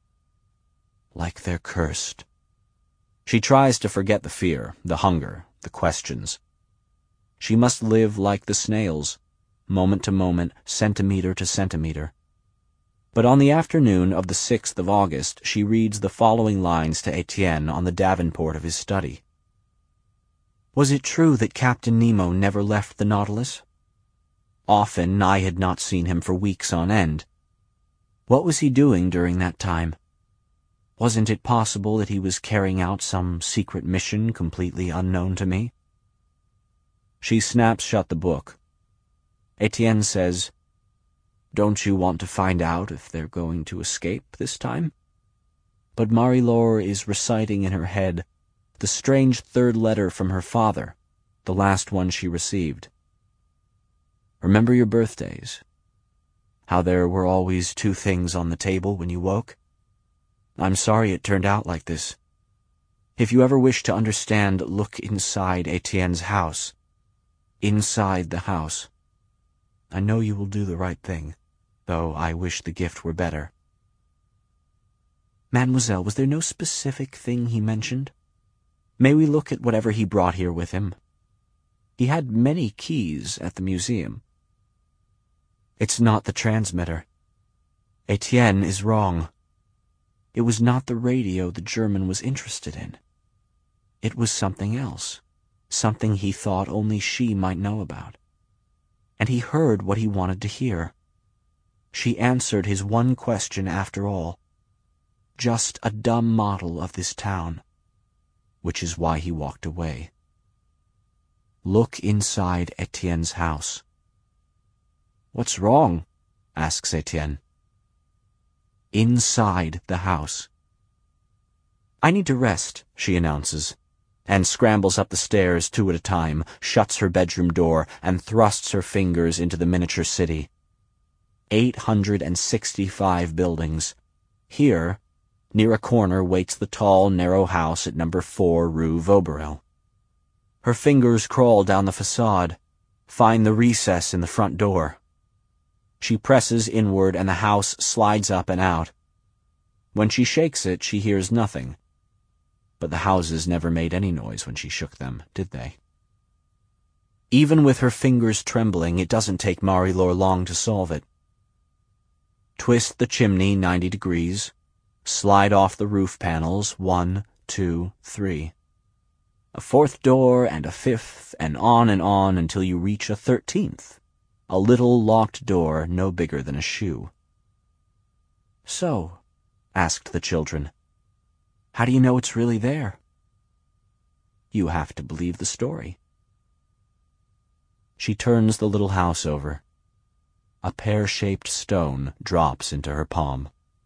Like they're cursed. She tries to forget the fear, the hunger, the questions. She must live like the snails, moment to moment, centimeter to centimeter. But on the afternoon of the sixth of August, she reads the following lines to Etienne on the davenport of his study. Was it true that Captain Nemo never left the Nautilus? Often I had not seen him for weeks on end. What was he doing during that time? Wasn't it possible that he was carrying out some secret mission completely unknown to me? She snaps shut the book. Etienne says, Don't you want to find out if they're going to escape this time? But Marie-Laure is reciting in her head the strange third letter from her father, the last one she received. Remember your birthdays? How there were always two things on the table when you woke? I'm sorry it turned out like this. If you ever wish to understand, look inside Etienne's house. Inside the house. I know you will do the right thing, though I wish the gift were better. Mademoiselle, was there no specific thing he mentioned? May we look at whatever he brought here with him? He had many keys at the museum. It's not the transmitter. Etienne is wrong. It was not the radio the German was interested in. It was something else, something he thought only she might know about. And he heard what he wanted to hear. She answered his one question after all. Just a dumb model of this town, which is why he walked away. Look inside Etienne's house. What's wrong? Asks Etienne. Inside the house. I need to rest, she announces, and scrambles up the stairs two at a time, shuts her bedroom door, and thrusts her fingers into the miniature city. Eight hundred and sixty-five buildings. Here, near a corner, waits the tall, narrow house at number four Rue Vaugberel. Her fingers crawl down the facade, find the recess in the front door. She presses inward, and the house slides up and out. When she shakes it, she hears nothing. But the houses never made any noise when she shook them, did they? Even with her fingers trembling, it doesn't take Marie-Laure long to solve it. Twist the chimney ninety degrees. Slide off the roof panels, one, two, three. A fourth door, and a fifth, and on and on until you reach a thirteenth. A little locked door no bigger than a shoe. So, asked the children, how do you know it's really there? You have to believe the story. She turns the little house over. A pear-shaped stone drops into her palm.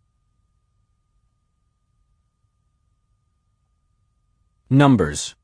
Numbers.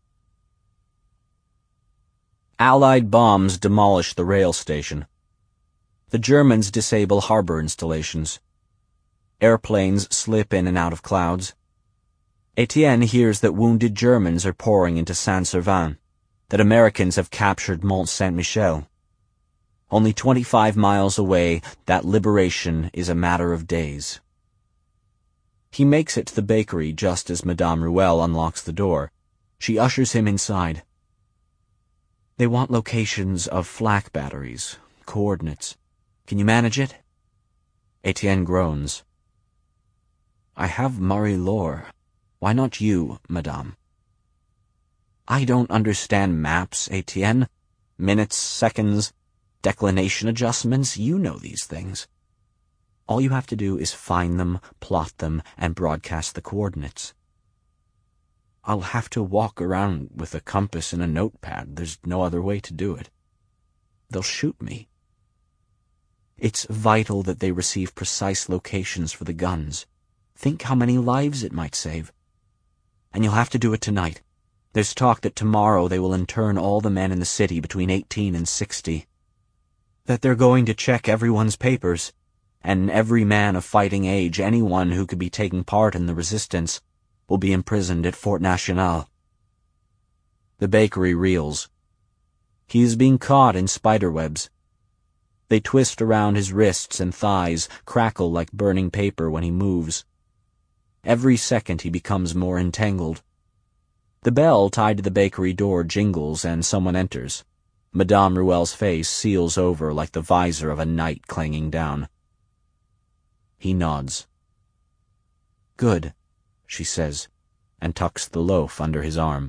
Allied bombs demolish the rail station. The Germans disable harbor installations. Airplanes slip in and out of clouds. Etienne hears that wounded Germans are pouring into Saint-Servan, that Americans have captured Mont-Saint-Michel. Only twenty-five miles away, that liberation is a matter of days. He makes it to the bakery just as Madame Ruelle unlocks the door. She ushers him inside. They want locations of flak batteries, coordinates. Can you manage it? Etienne groans. I have Marie-Laure. Why not you, madame? I don't understand maps, Etienne. Minutes, seconds, declination adjustments, you know these things. All you have to do is find them, plot them, and broadcast the coordinates. I'll have to walk around with a compass and a notepad. There's no other way to do it. They'll shoot me. It's vital that they receive precise locations for the guns. Think how many lives it might save. And you'll have to do it tonight. There's talk that tomorrow they will intern all the men in the city between eighteen and sixty. That they're going to check everyone's papers, and every man of fighting age, anyone who could be taking part in the resistance, will be imprisoned at Fort National. The bakery reels. He is being caught in spiderwebs. They twist around his wrists and thighs, crackle like burning paper when he moves. Every second he becomes more entangled. The bell tied to the bakery door jingles and someone enters. Madame Ruel's face seals over like the visor of a knight clanging down. He nods. Good, she says, and tucks the loaf under his arm.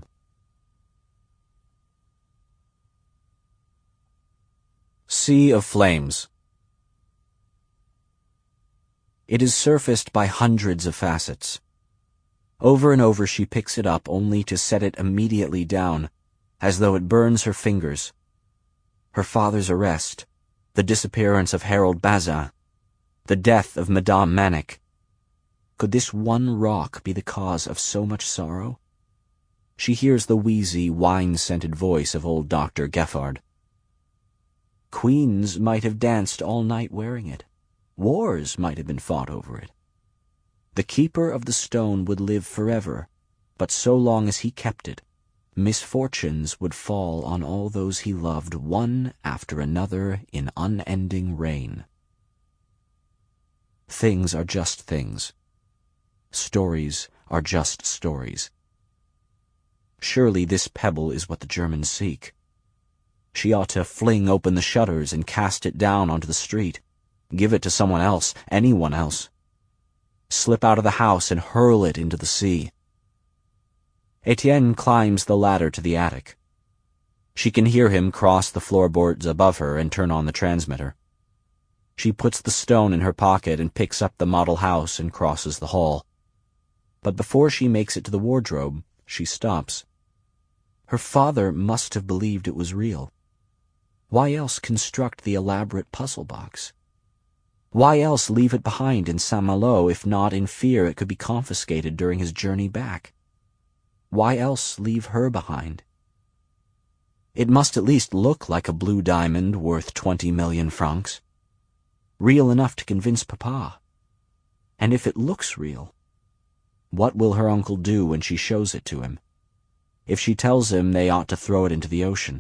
Sea of Flames. It is surfaced by hundreds of facets. Over and over she picks it up only to set it immediately down, as though it burns her fingers. Her father's arrest, the disappearance of Harold Bazin, the death of Madame Manic. Could this one rock be the cause of so much sorrow? She hears the wheezy, wine-scented voice of old Doctor Geffard. Queens might have danced all night wearing it. Wars might have been fought over it. The keeper of the stone would live forever, but so long as he kept it, misfortunes would fall on all those he loved one after another in unending rain. Things are just things. Stories are just stories. Surely this pebble is what the Germans seek. She ought to fling open the shutters and cast it down onto the street. Give it to someone else, anyone else. Slip out of the house and hurl it into the sea. Etienne climbs the ladder to the attic. She can hear him cross the floorboards above her and turn on the transmitter. She puts the stone in her pocket and picks up the model house and crosses the hall. But before she makes it to the wardrobe, she stops. Her father must have believed it was real. Why else construct the elaborate puzzle box? Why else leave it behind in Saint-Malo if not in fear it could be confiscated during his journey back? Why else leave her behind? It must at least look like a blue diamond worth twenty million francs. Real enough to convince Papa. And if it looks real, what will her uncle do when she shows it to him? If she tells him they ought to throw it into the ocean?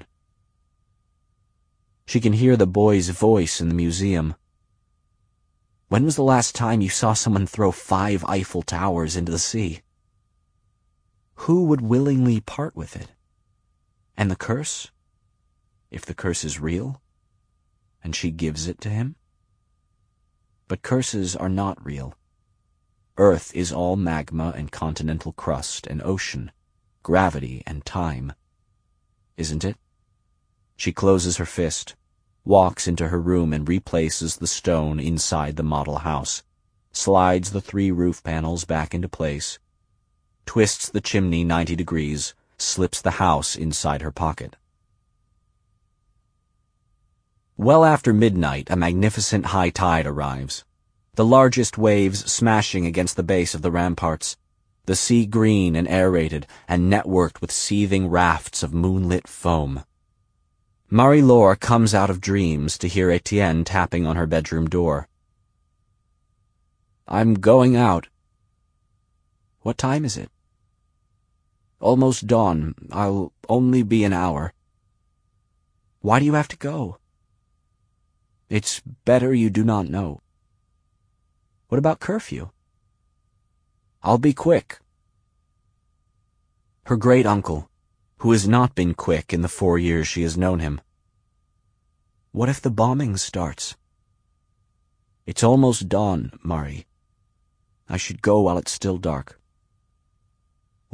She can hear the boy's voice in the museum. When was the last time you saw someone throw five Eiffel Towers into the sea? Who would willingly part with it? And the curse? If the curse is real, and she gives it to him? But curses are not real. Earth is all magma and continental crust and ocean, gravity and time. Isn't it? She closes her fist, walks into her room and replaces the stone inside the model house, slides the three roof panels back into place, twists the chimney ninety degrees, slips the house inside her pocket. Well after midnight, a magnificent high tide arrives, the largest waves smashing against the base of the ramparts, the sea green and aerated and networked with seething rafts of moonlit foam. Marie-Laure comes out of dreams to hear Etienne tapping on her bedroom door. I'm going out. What time is it? Almost dawn. I'll only be an hour. Why do you have to go? It's better you do not know. What about curfew? I'll be quick. Her great-uncle, who has not been quick in the four years she has known him. What if the bombing starts? It's almost dawn, Marie. I should go while it's still dark.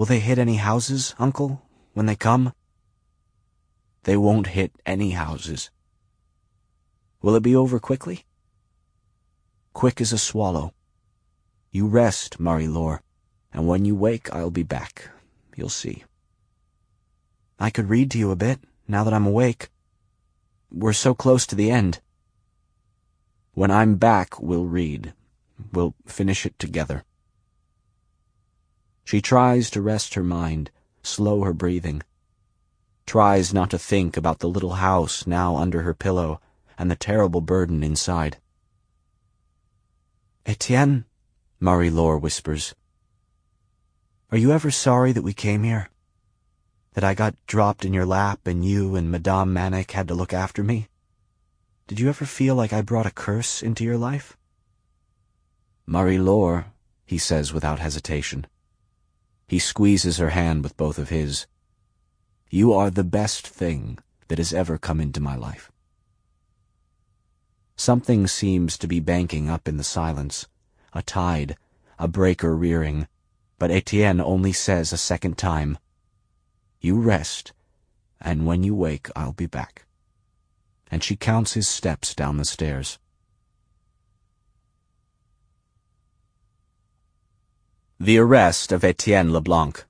Will they hit any houses, Uncle, when they come? They won't hit any houses. Will it be over quickly? Quick as a swallow. You rest, Marie-Laure, and when you wake I'll be back. You'll see. I could read to you a bit, now that I'm awake. We're so close to the end. When I'm back, we'll read. We'll finish it together. She tries to rest her mind, slow her breathing. Tries not to think about the little house now under her pillow and the terrible burden inside. Etienne, Marie-Laure whispers, are you ever sorry that we came here? That I got dropped in your lap and you and Madame Manic had to look after me? Did you ever feel like I brought a curse into your life? Marie-Laure, he says without hesitation. He squeezes her hand with both of his. You are the best thing that has ever come into my life. Something seems to be banking up in the silence, a tide, a breaker rearing, but Etienne only says a second time, You rest, and when you wake I'll be back. And she counts his steps down the stairs. The arrest of Etienne Leblanc.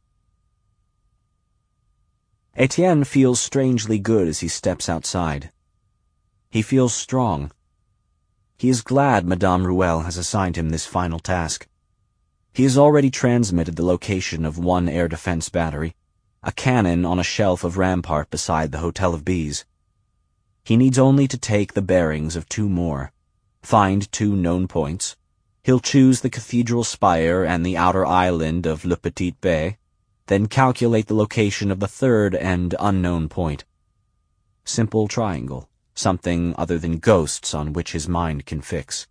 Etienne feels strangely good as he steps outside. He feels strong. He is glad Madame Ruelle has assigned him this final task. He has already transmitted the location of one air defense battery, a cannon on a shelf of rampart beside the Hotel of Bees. He needs only to take the bearings of two more, find two known points. He'll choose the cathedral spire and the outer island of Le Petit Bay, then calculate the location of the third and unknown point. Simple triangle, something other than ghosts on which his mind can fix.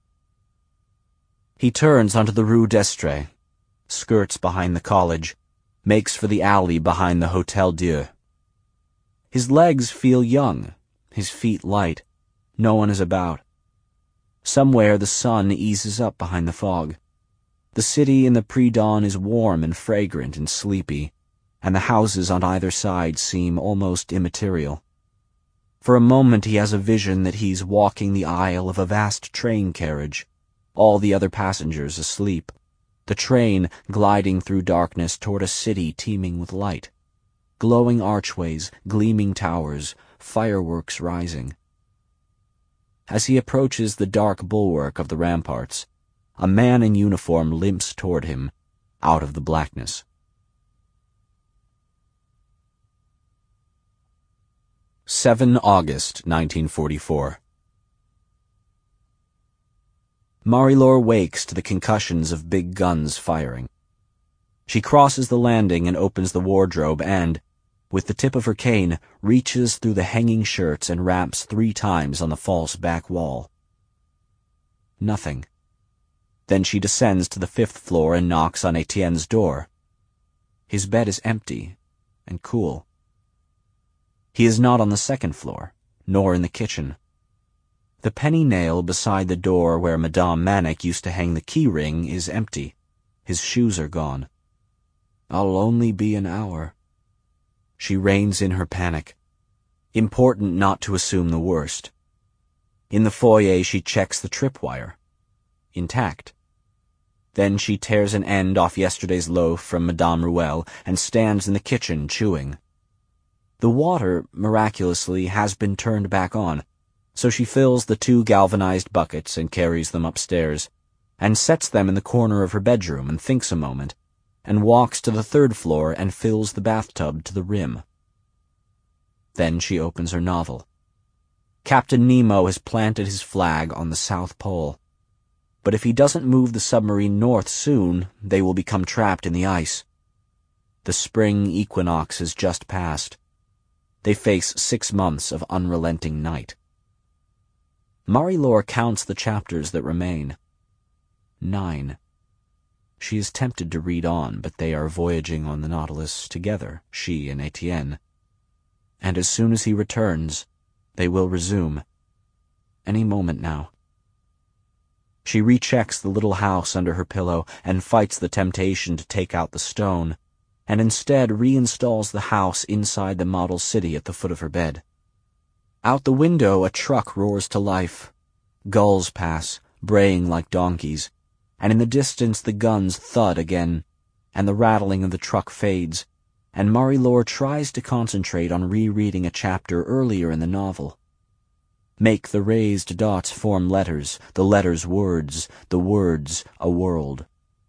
He turns onto the Rue d'Estrée, skirts behind the college, makes for the alley behind the Hotel Dieu. His legs feel young, his feet light. No one is about. Somewhere the sun eases up behind the fog. The city in the pre-dawn is warm and fragrant and sleepy, and the houses on either side seem almost immaterial. For a moment he has a vision that he's walking the aisle of a vast train carriage, all the other passengers asleep, the train gliding through darkness toward a city teeming with light. Glowing archways, gleaming towers, fireworks rising. As he approaches the dark bulwark of the ramparts, a man in uniform limps toward him, out of the blackness. Seven August nineteen forty-four. Marie-Laure wakes to the concussions of big guns firing. She crosses the landing and opens the wardrobe and, with the tip of her cane, reaches through the hanging shirts and raps three times on the false back wall. Nothing. Then she descends to the fifth floor and knocks on Etienne's door. His bed is empty and cool. He is not on the second floor, nor in the kitchen. The penny nail beside the door where Madame Manic used to hang the key ring is empty. His shoes are gone. I'll only be an hour. She reins in her panic. Important not to assume the worst. In the foyer she checks the tripwire. Intact. Then she tears an end off yesterday's loaf from Madame Ruelle and stands in the kitchen chewing. The water, miraculously, has been turned back on, so she fills the two galvanized buckets and carries them upstairs, and sets them in the corner of her bedroom and thinks a moment, and walks to the third floor and fills the bathtub to the rim. Then she opens her novel. Captain Nemo has planted his flag on the South Pole. But if he doesn't move the submarine north soon, they will become trapped in the ice. The spring equinox has just passed. They face six months of unrelenting night. Marie-Laure counts the chapters that remain. Nine. She is tempted to read on, but they are voyaging on the Nautilus together, she and Etienne. And as soon as he returns, they will resume. Any moment now. She rechecks the little house under her pillow and fights the temptation to take out the stone, and instead reinstalls the house inside the model city at the foot of her bed. Out the window, a truck roars to life. Gulls pass, braying like donkeys, and in the distance the guns thud again, and the rattling of the truck fades, and Marie-Laure tries to concentrate on rereading a chapter earlier in the novel. Make the raised dots form letters, the letters words, the words a world.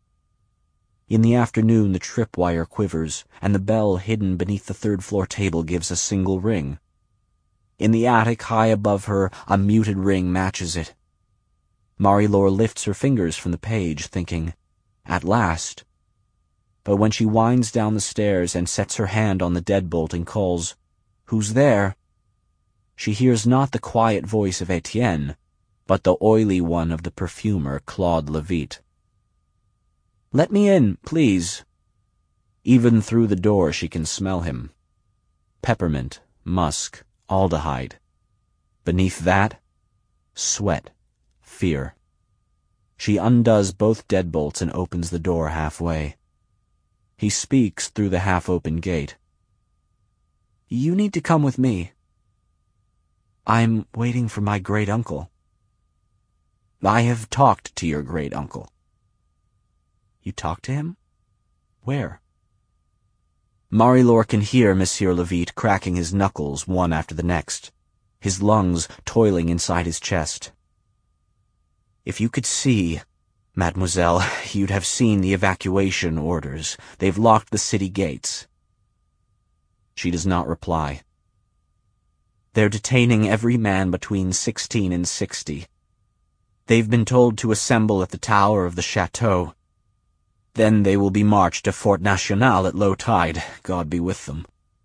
In the afternoon the tripwire quivers, and the bell hidden beneath the third-floor table gives a single ring. In the attic high above her, a muted ring matches it. Marie-Laure lifts her fingers from the page, thinking, "At last." But when she winds down the stairs and sets her hand on the deadbolt and calls, "Who's there?" she hears not the quiet voice of Etienne, but the oily one of the perfumer Claude Levitte. "Let me in, please." Even through the door she can smell him. Peppermint, musk, aldehyde. Beneath that, sweat, fear. She undoes both deadbolts and opens the door halfway. He speaks through the half-open gate. "You need to come with me." "I'm waiting for my great-uncle." "I have talked to your great-uncle." "You talked to him? Where?" Marie-Laure can hear Monsieur Levitte cracking his knuckles one after the next, his lungs toiling inside his chest. "If you could see, mademoiselle, you'd have seen the evacuation orders. They've locked the city gates." She does not reply. "They're detaining every man between sixteen and sixty. They've been told to assemble at the tower of the chateau. Then they will be marched to Fort National at low tide, God be with them."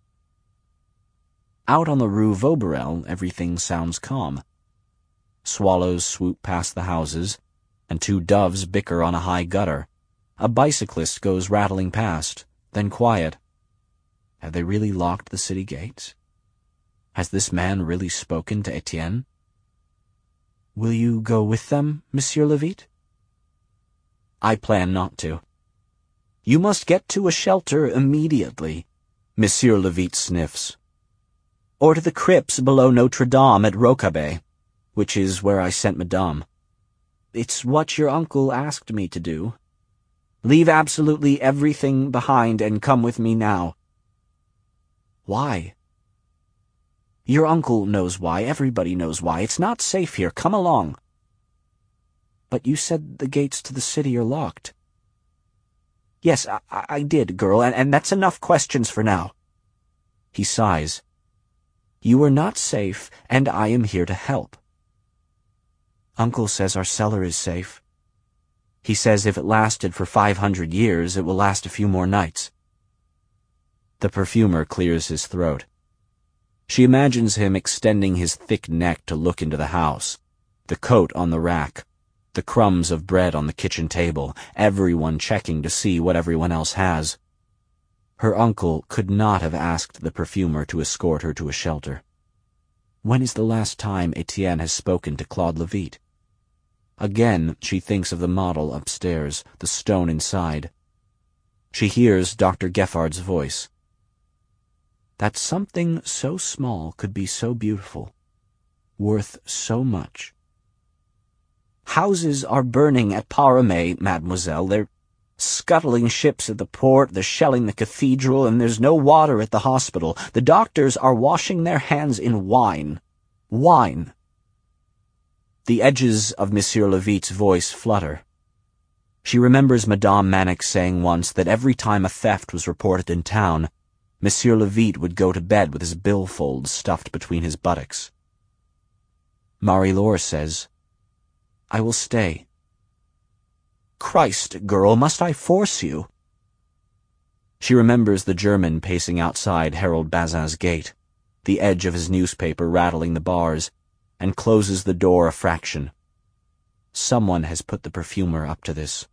Out on the Rue Vauberel, everything sounds calm. Swallows swoop past the houses, and two doves bicker on a high gutter. A bicyclist goes rattling past, then quiet. Have they really locked the city gates? Has this man really spoken to Etienne? "Will you go with them, Monsieur Levitte?" "I plan not to." "You must get to a shelter immediately," Monsieur Levitte sniffs. "Or to the crypts below Notre Dame at Rocabe, which is where I sent Madame. It's what your uncle asked me to do. Leave absolutely everything behind and come with me now." "Why?" "Your uncle knows why. Everybody knows why. It's not safe here. Come along." "But you said the gates to the city are locked." "Yes, I, I did, girl, and, and that's enough questions for now." He sighs. "You are not safe, and I am here to help." "Uncle says our cellar is safe. He says if it lasted for five hundred years, it will last a few more nights." The perfumer clears his throat. She imagines him extending his thick neck to look into the house, the coat on the rack, the crumbs of bread on the kitchen table, everyone checking to see what everyone else has. Her uncle could not have asked the perfumer to escort her to a shelter. When is the last time Etienne has spoken to Claude Levitte? Again, she thinks of the model upstairs, the stone inside. She hears Doctor Geffard's voice. That something so small could be so beautiful, worth so much. "Houses are burning at Paramé, mademoiselle. They're scuttling ships at the port, they're shelling the cathedral, and there's no water at the hospital. The doctors are washing their hands in wine. Wine." The edges of Monsieur Levitte's voice flutter. She remembers Madame Mannix saying once that every time a theft was reported in town, Monsieur Levitte would go to bed with his billfold stuffed between his buttocks. Marie-Laure says, "I will stay." "Christ, girl, must I force you?" She remembers the German pacing outside Harold Bazin's gate, the edge of his newspaper rattling the bars, and closes the door a fraction. Someone has put the perfumer up to this.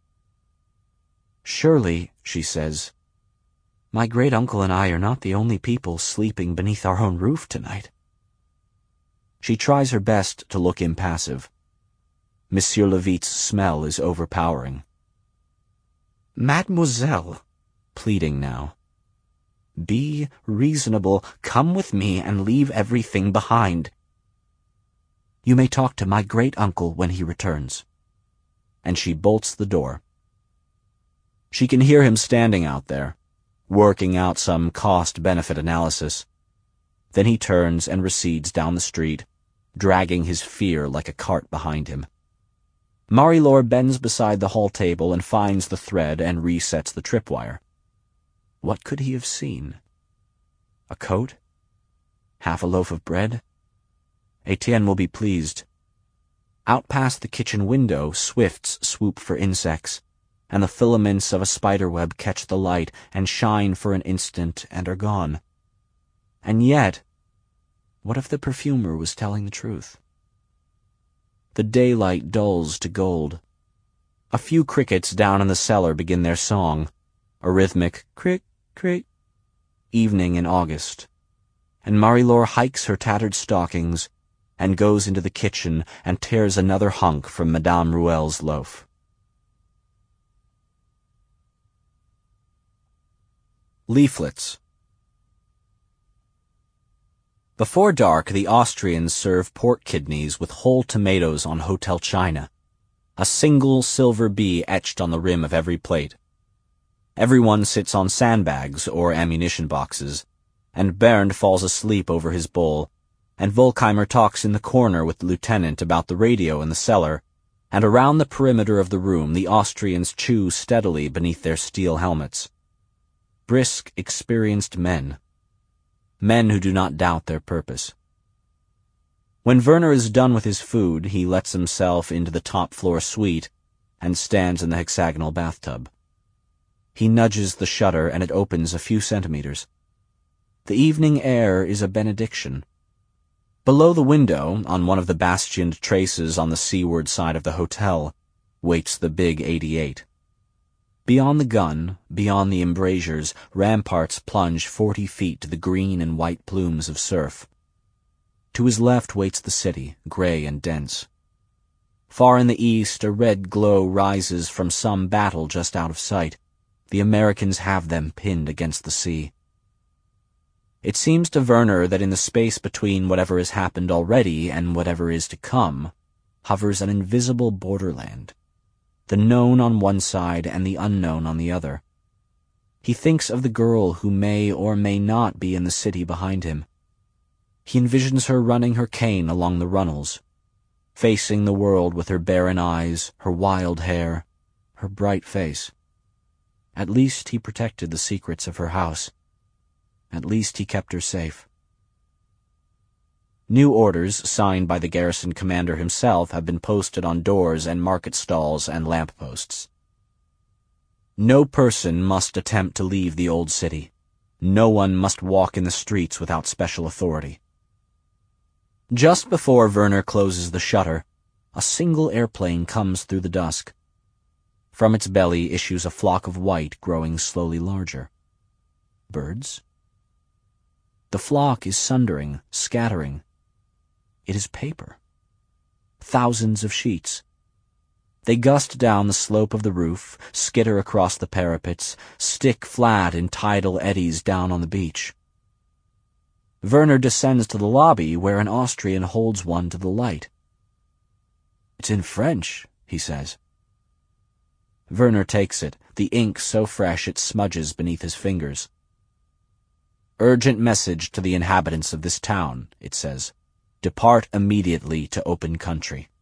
"Surely," she says, "my great-uncle and I are not the only people sleeping beneath our own roof tonight." She tries her best to look impassive. Monsieur Levitte's smell is overpowering. "Mademoiselle," pleading now, "be reasonable. Come with me and leave everything behind. You may talk to my great-uncle when he returns." And she bolts the door. She can hear him standing out there, working out some cost-benefit analysis. Then he turns and recedes down the street, dragging his fear like a cart behind him. Marie-Laure bends beside the hall table and finds the thread and resets the tripwire. What could he have seen? A coat? Half a loaf of bread? Etienne will be pleased. Out past the kitchen window, swifts swoop for insects, and the filaments of a spiderweb catch the light and shine for an instant and are gone. And yet, what if the perfumer was telling the truth? The daylight dulls to gold. A few crickets down in the cellar begin their song, a rhythmic crick, crick, evening in August, and Marie-Laure hikes her tattered stockings and goes into the kitchen and tears another hunk from Madame Rouel's loaf. Leaflets. Before dark, the Austrians serve pork kidneys with whole tomatoes on hotel china, a single silver bee etched on the rim of every plate. Everyone sits on sandbags or ammunition boxes, and Bernd falls asleep over his bowl, and Volkheimer talks in the corner with the lieutenant about the radio in the cellar, and around the perimeter of the room the Austrians chew steadily beneath their steel helmets. Brisk, experienced men. Men who do not doubt their purpose. When Werner is done with his food, he lets himself into the top-floor suite and stands in the hexagonal bathtub. He nudges the shutter and it opens a few centimeters. The evening air is a benediction. Below the window, on one of the bastioned traces on the seaward side of the hotel, waits the big eighty-eight. Beyond the gun, beyond the embrasures, ramparts plunge forty feet to the green and white plumes of surf. To his left waits the city, gray and dense. Far in the east, a red glow rises from some battle just out of sight. The Americans have them pinned against the sea. It seems to Werner that in the space between whatever has happened already and whatever is to come hovers an invisible borderland, the known on one side and the unknown on the other. He thinks of the girl who may or may not be in the city behind him. He envisions her running her cane along the runnels, facing the world with her barren eyes, her wild hair, her bright face. At least he protected the secrets of her house. At least he kept her safe. New orders, signed by the garrison commander himself, have been posted on doors and market stalls and lamp-posts. No person must attempt to leave the old city. No one must walk in the streets without special authority. Just before Werner closes the shutter, a single airplane comes through the dusk. From its belly issues a flock of white growing slowly larger. Birds? The flock is sundering, scattering. It is paper. Thousands of sheets. They gust down the slope of the roof, skitter across the parapets, stick flat in tidal eddies down on the beach. Werner descends to the lobby where an Austrian holds one to the light. "It's in French," he says. Werner takes it, the ink so fresh it smudges beneath his fingers. "Urgent message to the inhabitants of this town," it says. "Depart immediately to open country."